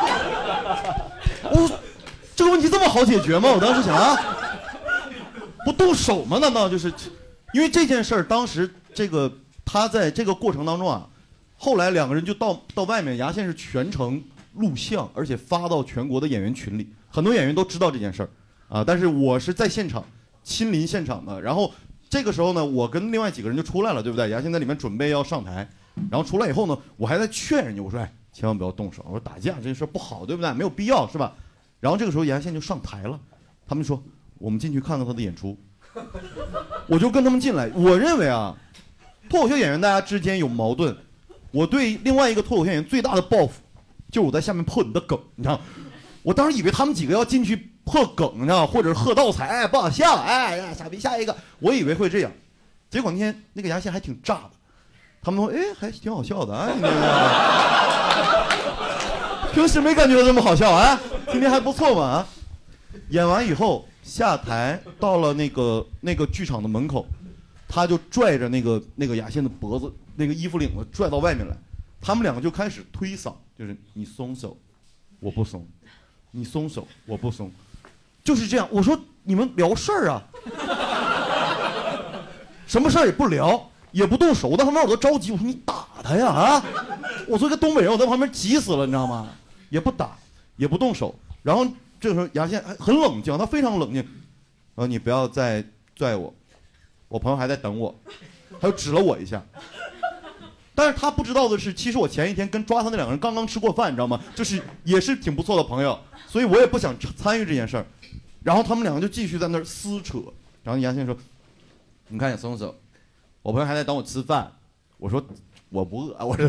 Speaker 5: 我这个问题这么好解决吗？我当时想啊，不动手吗？难道就是因为这件事儿？当时这个他在这个过程当中啊，后来2个人就到外面，牙线是全程录像，而且发到全国的演员群里，很多演员都知道这件事儿啊。但是我是在现场亲临现场的，然后。这个时候呢，我跟另外几个人就出来了，对不对？牙线在里面准备要上台，然后出来以后呢，我还在劝人家，我说：“哎，千万不要动手，我说打架这事不好，对不对？没有必要，是吧？”然后这个时候牙线就上台了，他们说：“我们进去看看他的演出。”我就跟他们进来。我认为啊，脱口秀演员大家之间有矛盾，我对另外一个脱口秀演员最大的报复，就是我在下面破你的梗，你知道？我当时以为他们几个要进去。破梗，你知道，或者是喝倒彩，哎，不好笑，哎呀，傻逼，下一个，我以为会这样，结果那天那个牙线还挺炸的，他们说，哎，还挺好笑的啊，平时没感觉到这么好笑啊，今天还不错嘛啊。演完以后下台，到了那个剧场的门口，他就拽着那个牙线的脖子，那个衣服领子拽到外面来，他们2个就开始推搡，就是你松手，我不松，你松手，我不松。就是这样，我说你们聊事儿啊，什么事儿也不聊，也不动手，但他们我都着急，我说你打他呀啊！我作为一个东北人，我在旁边急死了，你知道吗？也不打，也不动手。然后这个时候牙线很冷静，他非常冷静，然后你不要再拽我，我朋友还在等我，他就指了我一下。但是他不知道的是，其实我前一天跟抓他那2个人刚刚吃过饭，你知道吗？就是也是挺不错的朋友，所以我也不想参与这件事儿。然后他们2个就继续在那儿撕扯，然后牙线说：“你看你松手，我朋友还在等我吃饭。”我说：“我不饿。”我说：“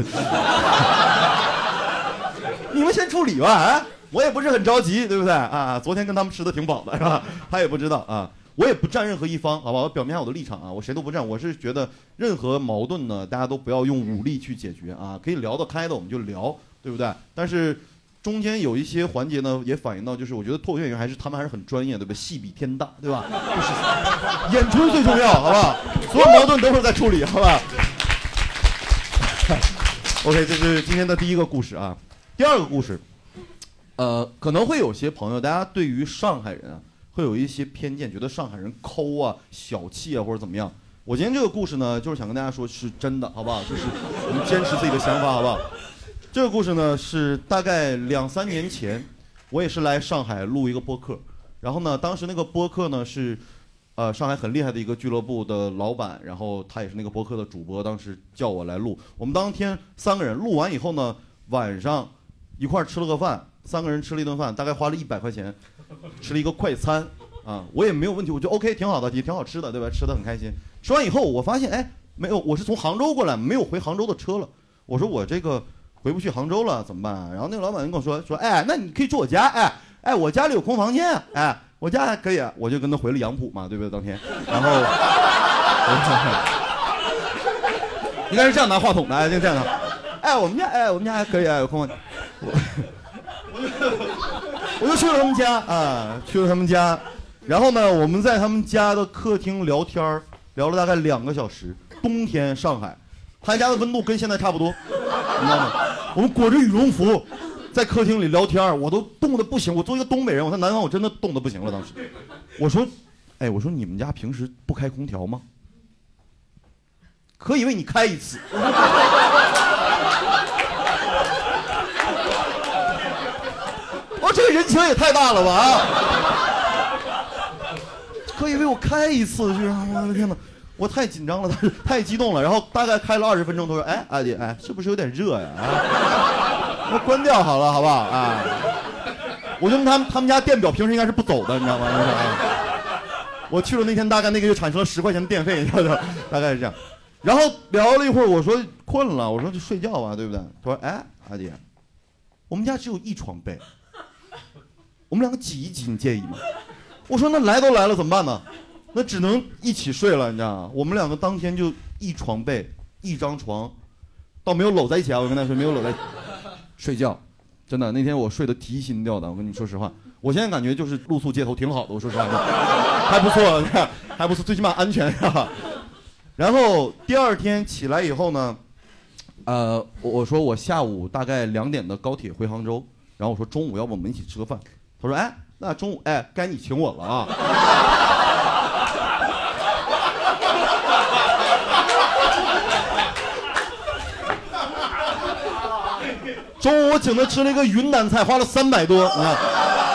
Speaker 5: 你们先处理吧，啊，我也不是很着急，对不对啊？昨天跟他们吃的挺饱的，是吧？他也不知道啊，我也不站任何一方，好吧？我表明下我的立场啊，我谁都不站。我是觉得任何矛盾呢，大家都不要用武力去解决啊，可以聊得开的我们就聊，对不对？但是中间有一些环节呢，也反映到就是我觉得脱口秀演员他们还是很专业，对吧？戏比天大，对吧？就是演出最重要，好吧？所有矛盾都是在处理，好吧？OK， 这是今天的第一个故事啊。第二个故事，可能会有些朋友，大家对于上海人啊，会有一些偏见，觉得上海人抠啊、小气啊或者怎么样。我今天这个故事呢，就是想跟大家说是真的，好不好？就是我们坚持自己的想法，好不好？这个故事呢是大概2-3年前，我也是来上海录一个播客，然后呢，当时那个播客呢是，上海很厉害的一个俱乐部的老板，然后他也是那个播客的主播，当时叫我来录。我们当天3个人录完以后呢，晚上一块吃了个饭，3个人吃了一顿饭，大概花了100块钱，吃了一个快餐啊，我也没有问题，我觉得 OK， 挺好的，也挺好吃的，对吧？吃得很开心。吃完以后，我发现哎，没有，我是从杭州过来，没有回杭州的车了。我说我这个回不去杭州了，怎么办啊？然后那个老板跟我说，哎，那你可以住我家，哎，我家里有空房间，哎，我家还可以啊。我就跟他回了杨浦嘛，对不对？当天，然后应该是这样拿话筒的，哎，就这样的。哎，我们家还可以啊，有空房间。我就去了他们家啊，去了他们家，然后呢，我们在他们家的客厅聊天，聊了大概2个小时。冬天上海，他家的温度跟现在差不多，你知道吗？我们裹着羽绒服在客厅里聊天，我都冻得不行。我作为一个东北人，我在南方我真的冻得不行了。当时，我说，哎，我说你们家平时不开空调吗？可以为你开一次。我这个人情也太大了吧啊！可以为我开一次，就是我的天哪，我太紧张了，太激动了。然后大概开了20分钟，他说：“哎，阿姐，哎，是不是有点热呀？啊，我关掉好了，好不好啊？”我觉得他们家电表平时应该是不走的，你知道吗？我去了那天，大概那个月产生了10块钱的电费，你知道吗？大概是这样。然后聊了一会儿，我说困了，我说就睡觉吧，对不对？他说：“哎，阿姐，我们家只有1床被。”我们2个挤一挤，你介意吗？我说那来都来了怎么办呢？那只能一起睡了，你知道吗？我们2个当天就1床被1张床，倒没有搂在一起啊。我跟他说没有搂在一起睡觉，真的那天我睡得提心吊胆。我跟你说实话，我现在感觉就是露宿街头挺好的。我说实话，还不错，还不错，最起码安全啊。然后第2天起来以后呢，我说我下午大概2点的高铁回杭州，然后我说中午要不我们一起吃个饭。他说：“哎，那中午哎，该你请我了啊！”中午我请他吃了一个云南菜，花了300多，你看。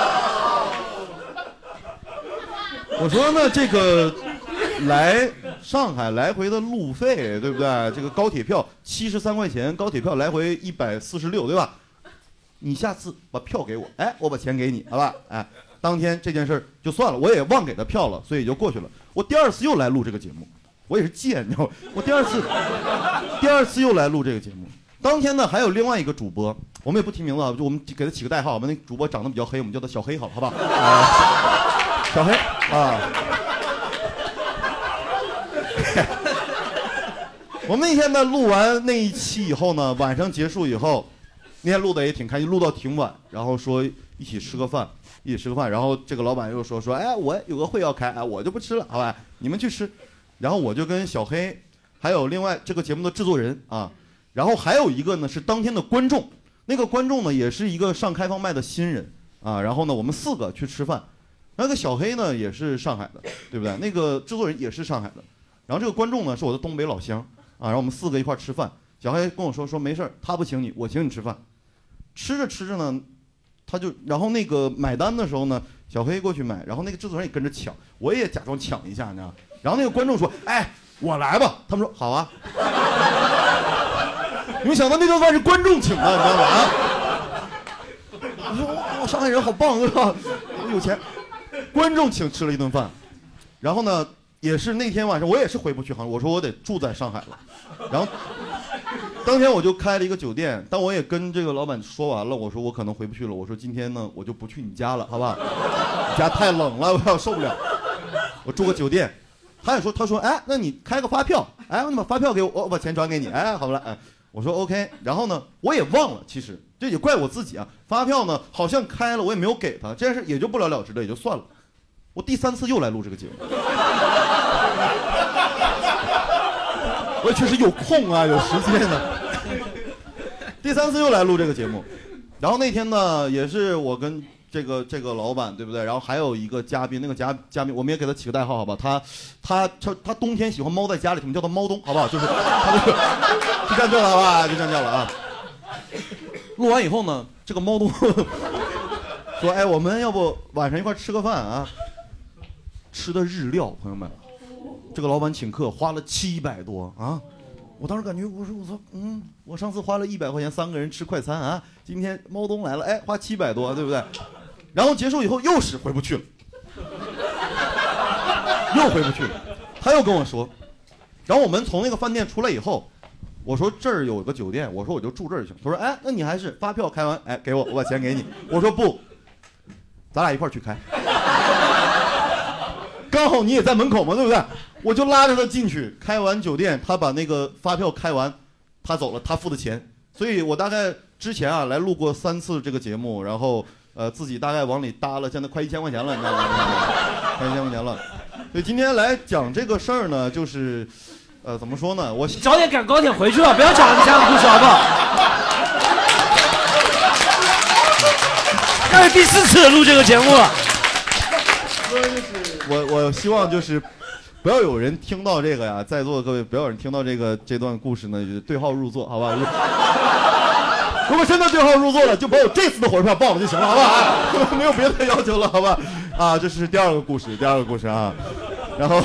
Speaker 5: 我说那这个来上海来回的路费，对不对？这个高铁票73块钱，高铁票来回146，对吧？你下次把票给我，哎，我把钱给你，好吧？哎，当天这件事就算了，我也忘给他票了，所以就过去了。我第2次又来录这个节目，我也是贱，你知道吗？我第二次又来录这个节目。当天呢还有另外一个主播，我们也不提名字啊，就我们给他起个代号，我们那主播长得比较黑，我们叫他小黑，好吧？小黑啊。我们那天呢录完那一期以后呢，晚上结束以后。那天录的也挺开心，录到挺晚，然后说一起吃个饭，然后这个老板又说，哎，我有个会要开，哎，我就不吃了，好吧，你们去吃。然后我就跟小黑，还有另外这个节目的制作人啊，然后还有一个呢是当天的观众，那个观众呢也是一个上开放麦的新人啊，然后呢我们4个去吃饭，那个小黑呢也是上海的，对不对？那个制作人也是上海的，然后这个观众呢是我的东北老乡啊，然后我们4个一块吃饭。小黑跟我说没事儿，他不请你，我请你吃饭。吃着呢，然后那个买单的时候呢，小黑过去买，然后那个制作人也跟着抢，我也假装抢一下，你知道。然后那个观众说：“哎，我来吧。”他们说：“好啊。”你们想到那顿饭是观众请的，你知道吗？我说哇，上海人好棒，对吧？有钱，观众请吃了一顿饭，然后呢，也是那天晚上我也是回不去杭州，我说我得住在上海了，然后。当天我就开了一个酒店，但我也跟这个老板说完了，我说我可能回不去了，我说今天呢我就不去你家了，好吧？你家太冷了，我要受不了。我住个酒店，他说哎，那你开个发票，哎，你把发票给我，我把钱转给你，哎，好了，哎， 我说 OK， 然后呢，我也忘了，其实这也怪我自己啊。发票呢好像开了，我也没有给他，这件事也就不了了之了，也就算了。我第3次又来录这个节目，我也确实有空啊，有时间呢。第3次又来录这个节目，然后那天呢，也是我跟这个老板，对不对？然后还有一个嘉宾，那个嘉宾我们也给他起个代号，好吧？他冬天喜欢猫在家里，我们叫他猫冬，好不好？就是他就这样叫了，好吧？就这样叫了啊。录完以后呢，这个猫冬说：“哎，我们要不晚上一块吃个饭啊？”吃的日料，朋友们，这个老板请客花了700多啊！我当时感觉我说我上次花了100块钱3个人吃快餐啊，今天猫冬来了，哎，花700多，对不对？然后结束以后又是回不去了，又回不去了，他又跟我说，然后我们从那个饭店出来以后，我说这儿有个酒店，我说我就住这儿就行。他说哎，那你还是发票开完，哎，给我把钱给你。我说不，咱俩一块儿去开。刚好你也在门口嘛，对不对？我就拉着他进去，开完酒店，他把那个发票开完，他走了，他付的钱。所以我大概之前啊来录过3次这个节目，然后自己大概往里搭了，现在快1000块钱了，你知道吗？快1000块钱了。所以今天来讲这个事儿呢，就是怎么说呢？我
Speaker 4: 早点赶高铁回去吧，不要讲你这样的故事好不好？这是第4次录这个节目了。
Speaker 5: 我希望就是不要有人听到这个呀，在座的各位不要有人听到这段故事呢对号入座，好吧？如果真的对号入座了，就把我这次的火车票报了就行了，好吧？没有别的要求了，好吧？啊，这是第2个故事啊。然后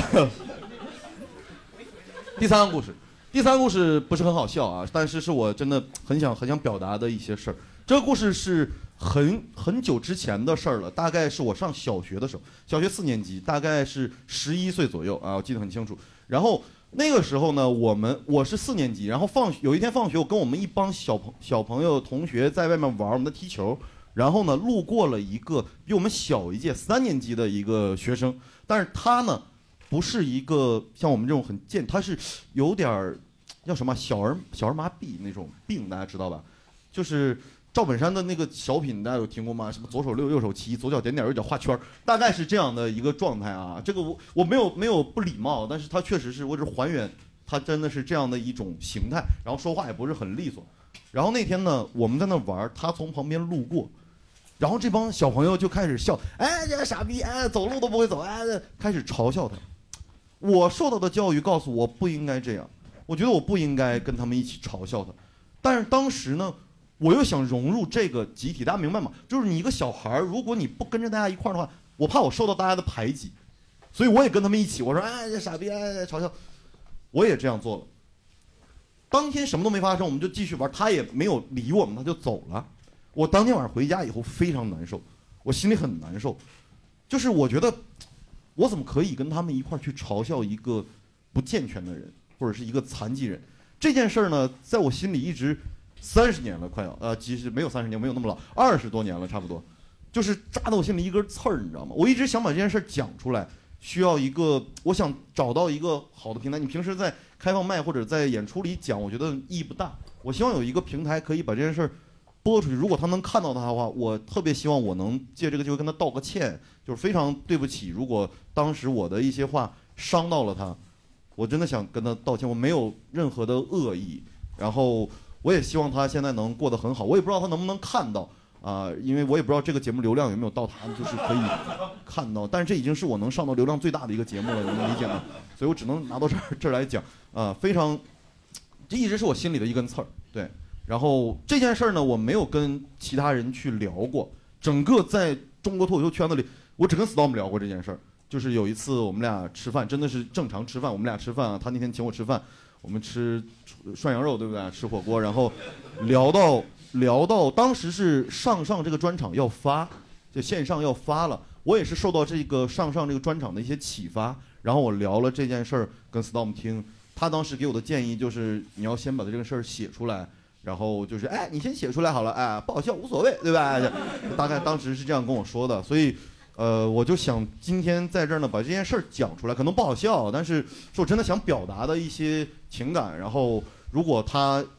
Speaker 5: 第3个故事不是很好笑啊，但是我真的很想表达的一些事儿。这个故事是很久之前的事儿了，大概是我上小学的时候，小学4年级，大概是11岁左右啊，我记得很清楚。然后那个时候呢，我是4年级，然后有一天放学，我跟我们一帮小朋友同学在外面玩，我们在踢球，然后呢路过了一个比我们小一届3年级的一个学生，但是他呢不是一个像我们这种很健，他是有点叫什么小儿麻痹那种病，大家知道吧？就是赵本山的那个小品大家有听过吗？什么左手6右手7，左脚点点右脚画圈，大概是这样的一个状态啊。这个我没有不礼貌，但是他确实是我只还原，他真的是这样的一种形态，然后说话也不是很利索。然后那天呢，我们在那玩，他从旁边路过，然后这帮小朋友就开始笑，哎，这个傻逼，哎，走路都不会走，哎，开始嘲笑他。我受到的教育告诉我不应该这样，我觉得我不应该跟他们一起嘲笑他，但是当时呢。我又想融入这个集体，大家明白吗？就是你一个小孩，如果你不跟着大家一块儿的话，我怕我受到大家的排挤，所以我也跟他们一起。我说，哎，这傻逼，哎，嘲笑，我也这样做了。当天什么都没发生，我们就继续玩，他也没有理我们，他就走了。我当天晚上回家以后非常难受，我心里很难受，就是我觉得我怎么可以跟他们一块儿去嘲笑一个不健全的人，或者是一个残疾人？这件事儿呢，在我心里一直。30年了，快要其实没有30年，没有那么老，20多年了，差不多，就是扎到我心里一根刺儿，你知道吗？我一直想把这件事讲出来，需要我想找到一个好的平台。你平时在开放麦或者在演出里讲，我觉得意义不大。我希望有一个平台可以把这件事播出去。如果他能看到它的话，我特别希望我能借这个机会跟他道个歉，就是非常对不起，如果当时我的一些话伤到了他，我真的想跟他道歉，我没有任何的恶意，然后。我也希望他现在能过得很好，我也不知道他能不能看到因为我也不知道这个节目流量有没有到他就是可以看到，但是这已经是我能上到流量最大的一个节目了，你能理解吗？所以我只能拿到这儿来讲非常，这一直是我心里的一根刺儿，对。然后这件事儿呢，我没有跟其他人去聊过，整个在中国脱口秀圈子里，我只跟 Storm 聊过这件事儿。就是有一次我们俩吃饭，真的是正常吃饭，我们俩吃饭啊，他那天请我吃饭。我们吃涮羊肉，对不对？吃火锅，然后聊到当时是上这个专场要发，就线上要发了。我也是受到这个上这个专场的一些启发，然后我聊了这件事儿跟 Storm 听，他当时给我的建议就是你要先把这个事儿写出来，然后就是哎你先写出来好了，哎不好笑无所谓，对吧？大概当时是这样跟我说的，所以。我就想今天在这儿呢，把这件事儿讲出来，可能不好笑，但是是我真的想表达的一些情感。然后，如果他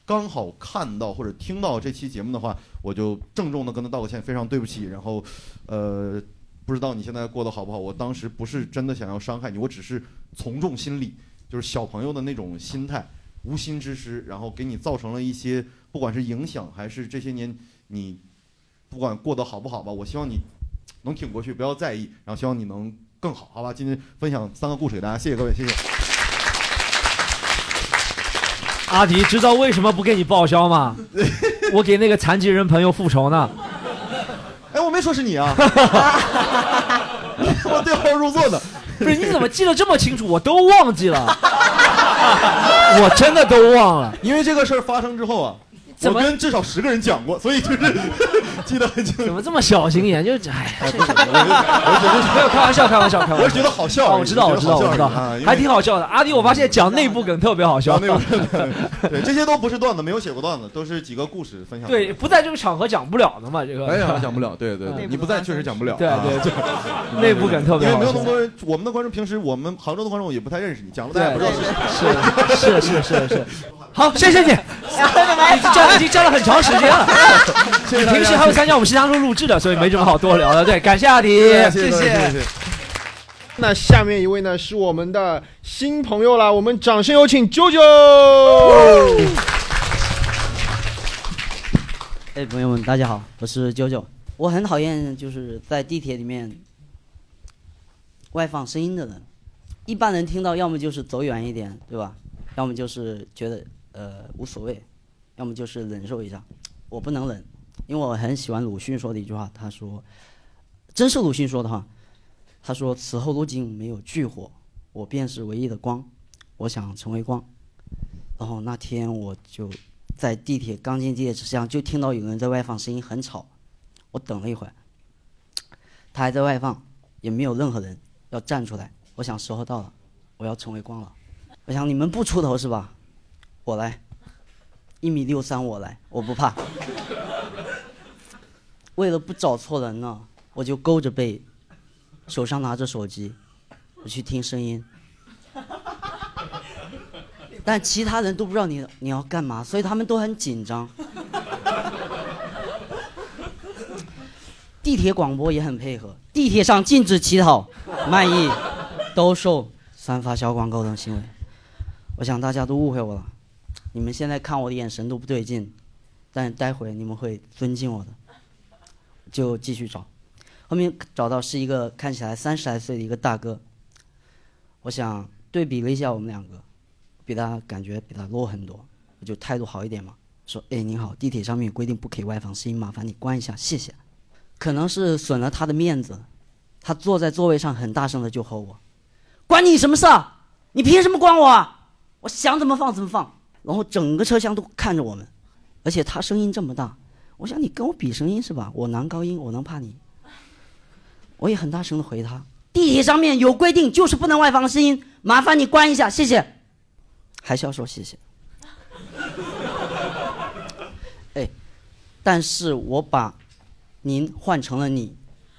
Speaker 5: 刚好看到或者听到这期节目的话，我就郑重的跟他道个歉，非常对不起。然后，不知道你现在过得好不好？我当时不是真的想要伤害你，我只是从众心理，就是小朋友的那种心态，无心之失，然后给你造成了一些不管是影响还是这些年你不管过得好不好吧，我希望你能挺过去，不要在意，然后希望你能更好，好吧？今天分享3个故事给大家，谢谢各位，谢谢。
Speaker 4: 阿迪知道为什么不给你报销吗？我给那个残疾人朋友复仇呢。
Speaker 5: 哎，我没说是你啊，我对号入座的。
Speaker 4: 不是，你怎么记得这么清楚？我都忘记了，我真的都忘了。
Speaker 5: 因为这个事儿发生之后啊，我跟至少10个人讲过，所以就是记得很清楚。
Speaker 4: 怎么这么小心眼？就是哎，
Speaker 5: 没有
Speaker 4: 开玩笑，我
Speaker 5: 是觉得好笑。
Speaker 4: 我知道，还挺好笑的。阿迪，我发现讲内部梗特别好笑。
Speaker 5: 对，这些都不是段子，没有写过段子，都是几个故事分享。
Speaker 4: 对，不在这个场合讲不了的嘛，这个。
Speaker 5: 讲不了，对，你不在确实讲不了。
Speaker 4: 对，内部梗特别好笑。
Speaker 5: 因为没有那么多人，我们的观众平时我们杭州的观众也不太认识你，讲了大家不知道
Speaker 4: 是。好，谢谢你。已经教了很长时间了。你平时还会参加我们西塘路录制的，所以没什么好多聊的。对，感谢阿迪，
Speaker 5: 谢谢。
Speaker 1: 那下面一位呢是我们的新朋友啦，我们掌声有请啾啾。
Speaker 11: 哎，朋友们，大家好，我是啾啾。我很讨厌就是在地铁里面外放声音的人。一般人听到，要么就是走远一点，对吧？要么就是觉得无所谓，要么就是忍受一下。我不能忍，因为我很喜欢鲁迅说的一句话，他说，真是鲁迅说的话，他说：“此后如今没有炬火，我便是唯一的光，我想成为光。”然后那天我就在地铁刚进地铁车厢，就听到有人在外放，声音很吵。我等了一会儿，他还在外放，也没有任何人要站出来。我想时候到了，我要成为光了。我想你们不出头是吧？我来，1.63米我来，我不怕。为了不找错人呢，我就勾着背，手上拿着手机，我去听声音。但其他人都不知道你要干嘛，所以他们都很紧张。地铁广播也很配合，地铁上禁止乞讨、卖艺、兜售、散发小广告等行为。我想大家都误会我了，你们现在看我的眼神都不对劲，但待会你们会尊敬我的。就继续找，后面找到是一个看起来30来岁的一个大哥。我想对比了一下我们两个，感觉比他弱很多，我就态度好一点嘛，说：“哎，您好，地铁上面有规定不可以外放声音，麻烦你关一下，谢谢。”可能是损了他的面子，他坐在座位上很大声的就吼我：“关你什么事啊？你凭什么关我啊？我想怎么放怎么放。”然后整个车厢都看着我们，而且他声音这么大，我想你跟我比声音是吧？我男高音，我能怕你？我也很大声的回他：“地铁上面有规定，就是不能外放声音，麻烦你关一下，谢谢。”还是要说谢谢。哎，但是我把您换成了你。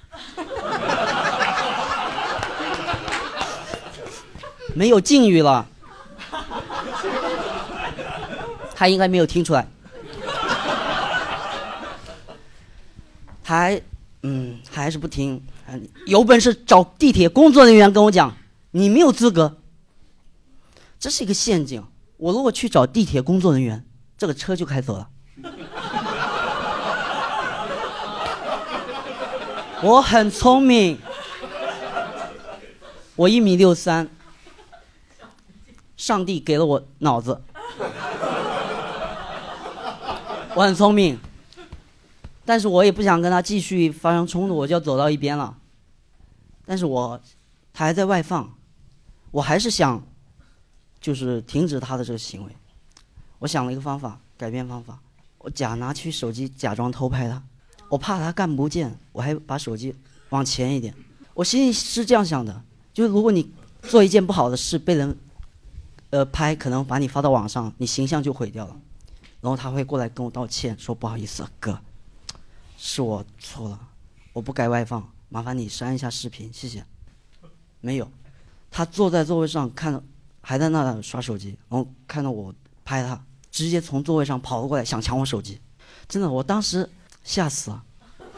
Speaker 11: 没有敬语了，他应该没有听出来。还是不听，有本事找地铁工作人员跟我讲，你没有资格。这是一个陷阱，我如果去找地铁工作人员，这个车就开走了。我很聪明，我1.63米，上帝给了我脑子，我很聪明，但是我也不想跟他继续发生冲突，我就要走到一边了。但是他还在外放，我还是想就是停止他的这个行为。我想了一个方法，改变方法，我拿起手机假装偷拍他，我怕他看不见，我还把手机往前一点。我心里是这样想的，就是如果你做一件不好的事被人拍，可能把你发到网上，你形象就毁掉了。然后他会过来跟我道歉，说不好意思哥，是我错了，我不该外放，麻烦你删一下视频，谢谢。没有，他坐在座位上看，还在那刷手机，然后看到我拍他， 直接从座位上跑了过来想抢我手机，真的，我当时吓死了。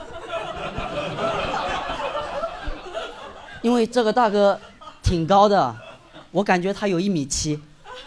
Speaker 11: 因为这个大哥挺高的，我感觉他有1.7米。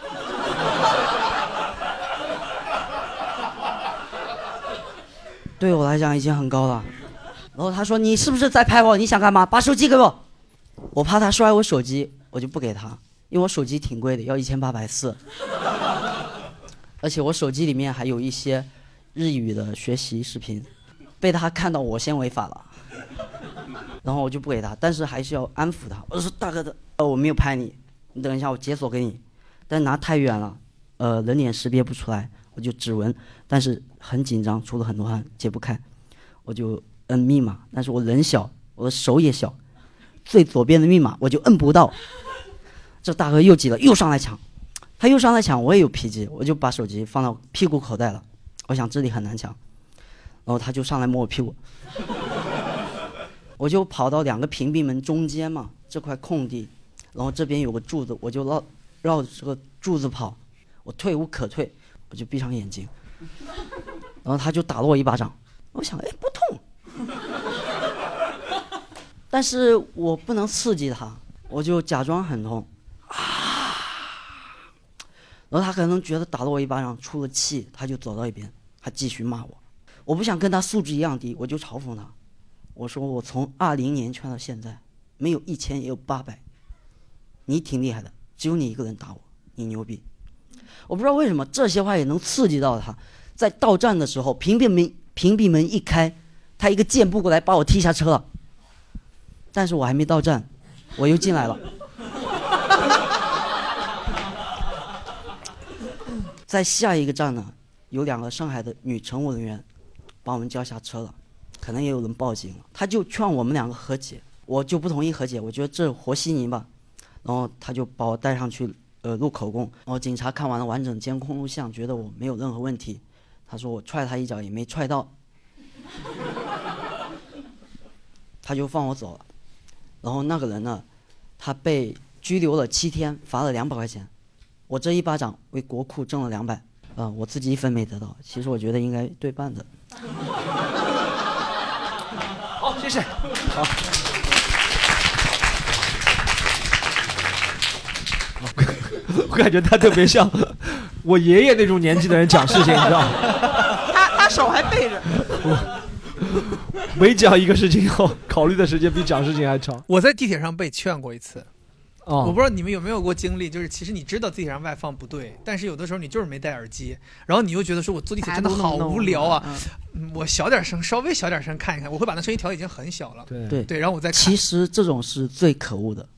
Speaker 11: 对我来讲已经很高了。然后他说：“你是不是在拍我？你想干嘛？把手机给我。”我怕他摔我手机，我就不给他，因为我手机挺贵的，要1840。而且我手机里面还有一些日语的学习视频，被他看到我先违法了。然后我就不给他，但是还是要安抚他。我说：“大哥的，我没有拍你，你等一下我解锁给你。”但拿太远了，人脸识别不出来，我就指纹，但是很紧张，出了很多汗，解不开，我就摁密码，但是我人小，我的手也小，最左边的密码我就摁不到。这大哥又急了，又上来抢，他又上来抢，我也有脾气，我就把手机放到屁股口袋了，我想这里很难抢，然后他就上来摸我屁股。我就跑到2个屏蔽门中间嘛，这块空地，然后这边有个柱子，我就绕着这个柱子跑，我退无可退，我就闭上眼睛，然后他就打了我一巴掌，我想，哎，不痛，但是我不能刺激他，我就假装很痛，然后他可能觉得打了我一巴掌出了气，他就走到一边，他继续骂我，我不想跟他素质一样低，我就嘲讽他。我说我从20年圈到现在，没有1000也有800，你挺厉害的，只有你一个人打我，你牛逼。我不知道为什么这些话也能刺激到他，在到站的时候，屏蔽门一开，他一个箭步过来把我踢下车了，但是我还没到站，我又进来了。在下一个站呢，有2个上海的女乘务人员把我们叫下车了。可能也有人报警了，他就劝我们2个和解，我就不同意和解，我觉得这和稀泥吧，然后他就把我带上去录口供，然后警察看完了完整监控录像，觉得我没有任何问题，他说我踹他一脚也没踹到，他就放我走了。然后那个人呢，他被拘留了7天，罚了200块钱，我这一巴掌为国库挣了200，我自己1分没得到，其实我觉得应该对半的。
Speaker 4: 好，谢谢。好，我感觉他特别像我爷爷那种年纪的人讲事情，你知道吗？
Speaker 2: 他手还背着。
Speaker 4: 每讲一个事情以后，考虑的时间比讲事情还长。
Speaker 10: 我在地铁上被劝过一次。
Speaker 4: 哦，
Speaker 10: 我不知道你们有没有过经历，就是其实你知道地铁上外放不对，但是有的时候你就是没戴耳机，然后你又觉得说我坐地铁真的好无聊啊，我小点声，稍微小点声看一看，我会把那声音调已经很小了。
Speaker 11: 对，
Speaker 10: 然后我再看。
Speaker 11: 其实这种是最可恶的。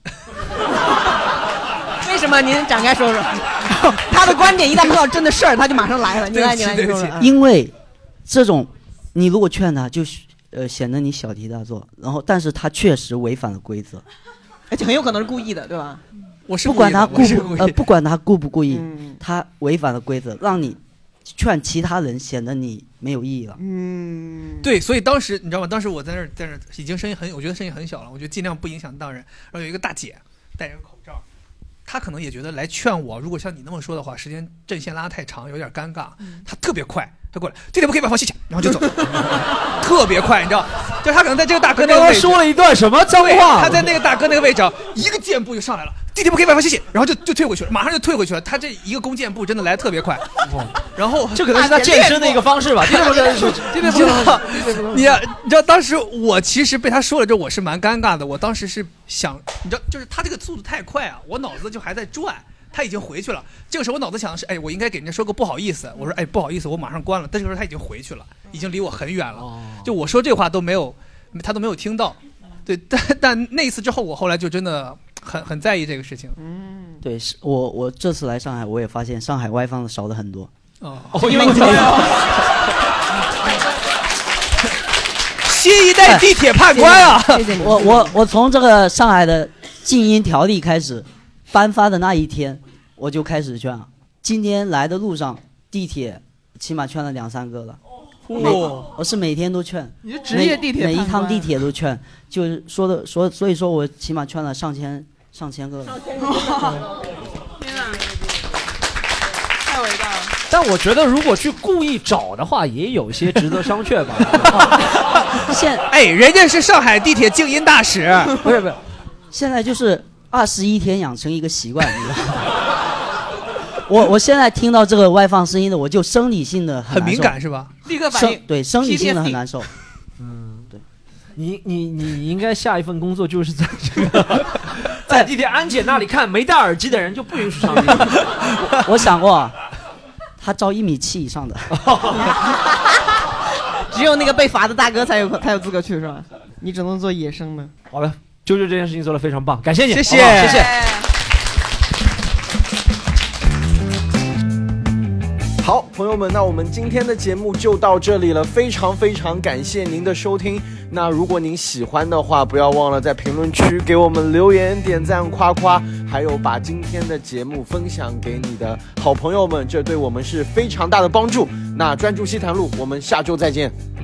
Speaker 8: 为什么？您展开说说。他的观点一旦碰到真的事儿，他就马上来了。你来说说。
Speaker 11: 因为这种，你如果劝他，就显得你小题大做，然后但是他确实违反了规则。
Speaker 8: 而且很有可能是故意的，对吧？
Speaker 11: 不管他故不故意，他违反了规则，让你劝其他人显得你没有意义了。
Speaker 10: 对，所以当时你知道吗？当时我在那已经声音我觉得声音很小了，我就尽量不影响当人。然后有一个大姐戴着个口罩，她可能也觉得来劝我，如果像你那么说的话，时间阵线拉得太长，有点尴尬。她特别快，她过来，地铁不可以外放，谢谢，然后就走，特别快，你知道，就她可能在这个大哥那个位置，
Speaker 4: 说了一段什么脏话？
Speaker 10: 她在那个大哥那个位置，一个箭步就上来了，地铁不可以外放，谢谢，然后就退回去了，马上就退回去了。她这一个弓箭步真的来得特别快，然后
Speaker 4: 这可能是她健身的一个方式吧。
Speaker 10: 你知道当时我其实被她说了之后，我是蛮尴尬的。我当时是想，你知道，就是她这个速度太快啊，我脑子就还在转。他已经回去了，这个时候我脑子想的是，哎，我应该给人家说个不好意思。我说，哎，不好意思，我马上关了。但这个时候他已经回去了，已经离我很远了。就我说这话都没有，他都没有听到。对，但那一次之后，我后来就真的很在意这个事情。
Speaker 11: 对，我这次来上海，我也发现上海外放的少了很多。
Speaker 10: 因为你新一代地铁判官啊！
Speaker 11: 谢谢你。我从这个上海的禁音条例开始颁发的那一天，我就开始劝了。今天来的路上，地铁起码劝了2-3个了。我是每天都劝。
Speaker 2: 你是职业地铁判官，
Speaker 11: 每一趟地铁都劝，就是所以说我起码劝了上千个了。
Speaker 2: 天哪！太太伟大了。
Speaker 4: 但我觉得如果去故意找的话，也有些值得商榷吧。
Speaker 10: 人家是上海地铁静音大使，
Speaker 11: 不是，现在就是21天养成一个习惯，你知道吗？我现在听到这个外放声音的，我就生理性的
Speaker 10: 很敏感是吧？
Speaker 2: 立刻反应，
Speaker 11: 对，生理性的很难受。
Speaker 4: 对，你应该下一份工作就是在这个在地铁安检那里看没戴耳机的人就不允许上地铁。
Speaker 11: 我想过啊，他招1.7米以上的，
Speaker 8: 只有那个被罚的大哥才有资格去是吧？你只能做野生的。
Speaker 4: 好了，啾啾这件事情做得非常棒，感谢你，
Speaker 10: 谢谢，
Speaker 4: 谢谢。
Speaker 1: 好，朋友们，那我们今天的节目就到这里了，非常非常感谢您的收听。那如果您喜欢的话，不要忘了在评论区给我们留言、点赞、夸夸，还有把今天的节目分享给你的好朋友们，这对我们是非常大的帮助。那专注西坛路，我们下周再见。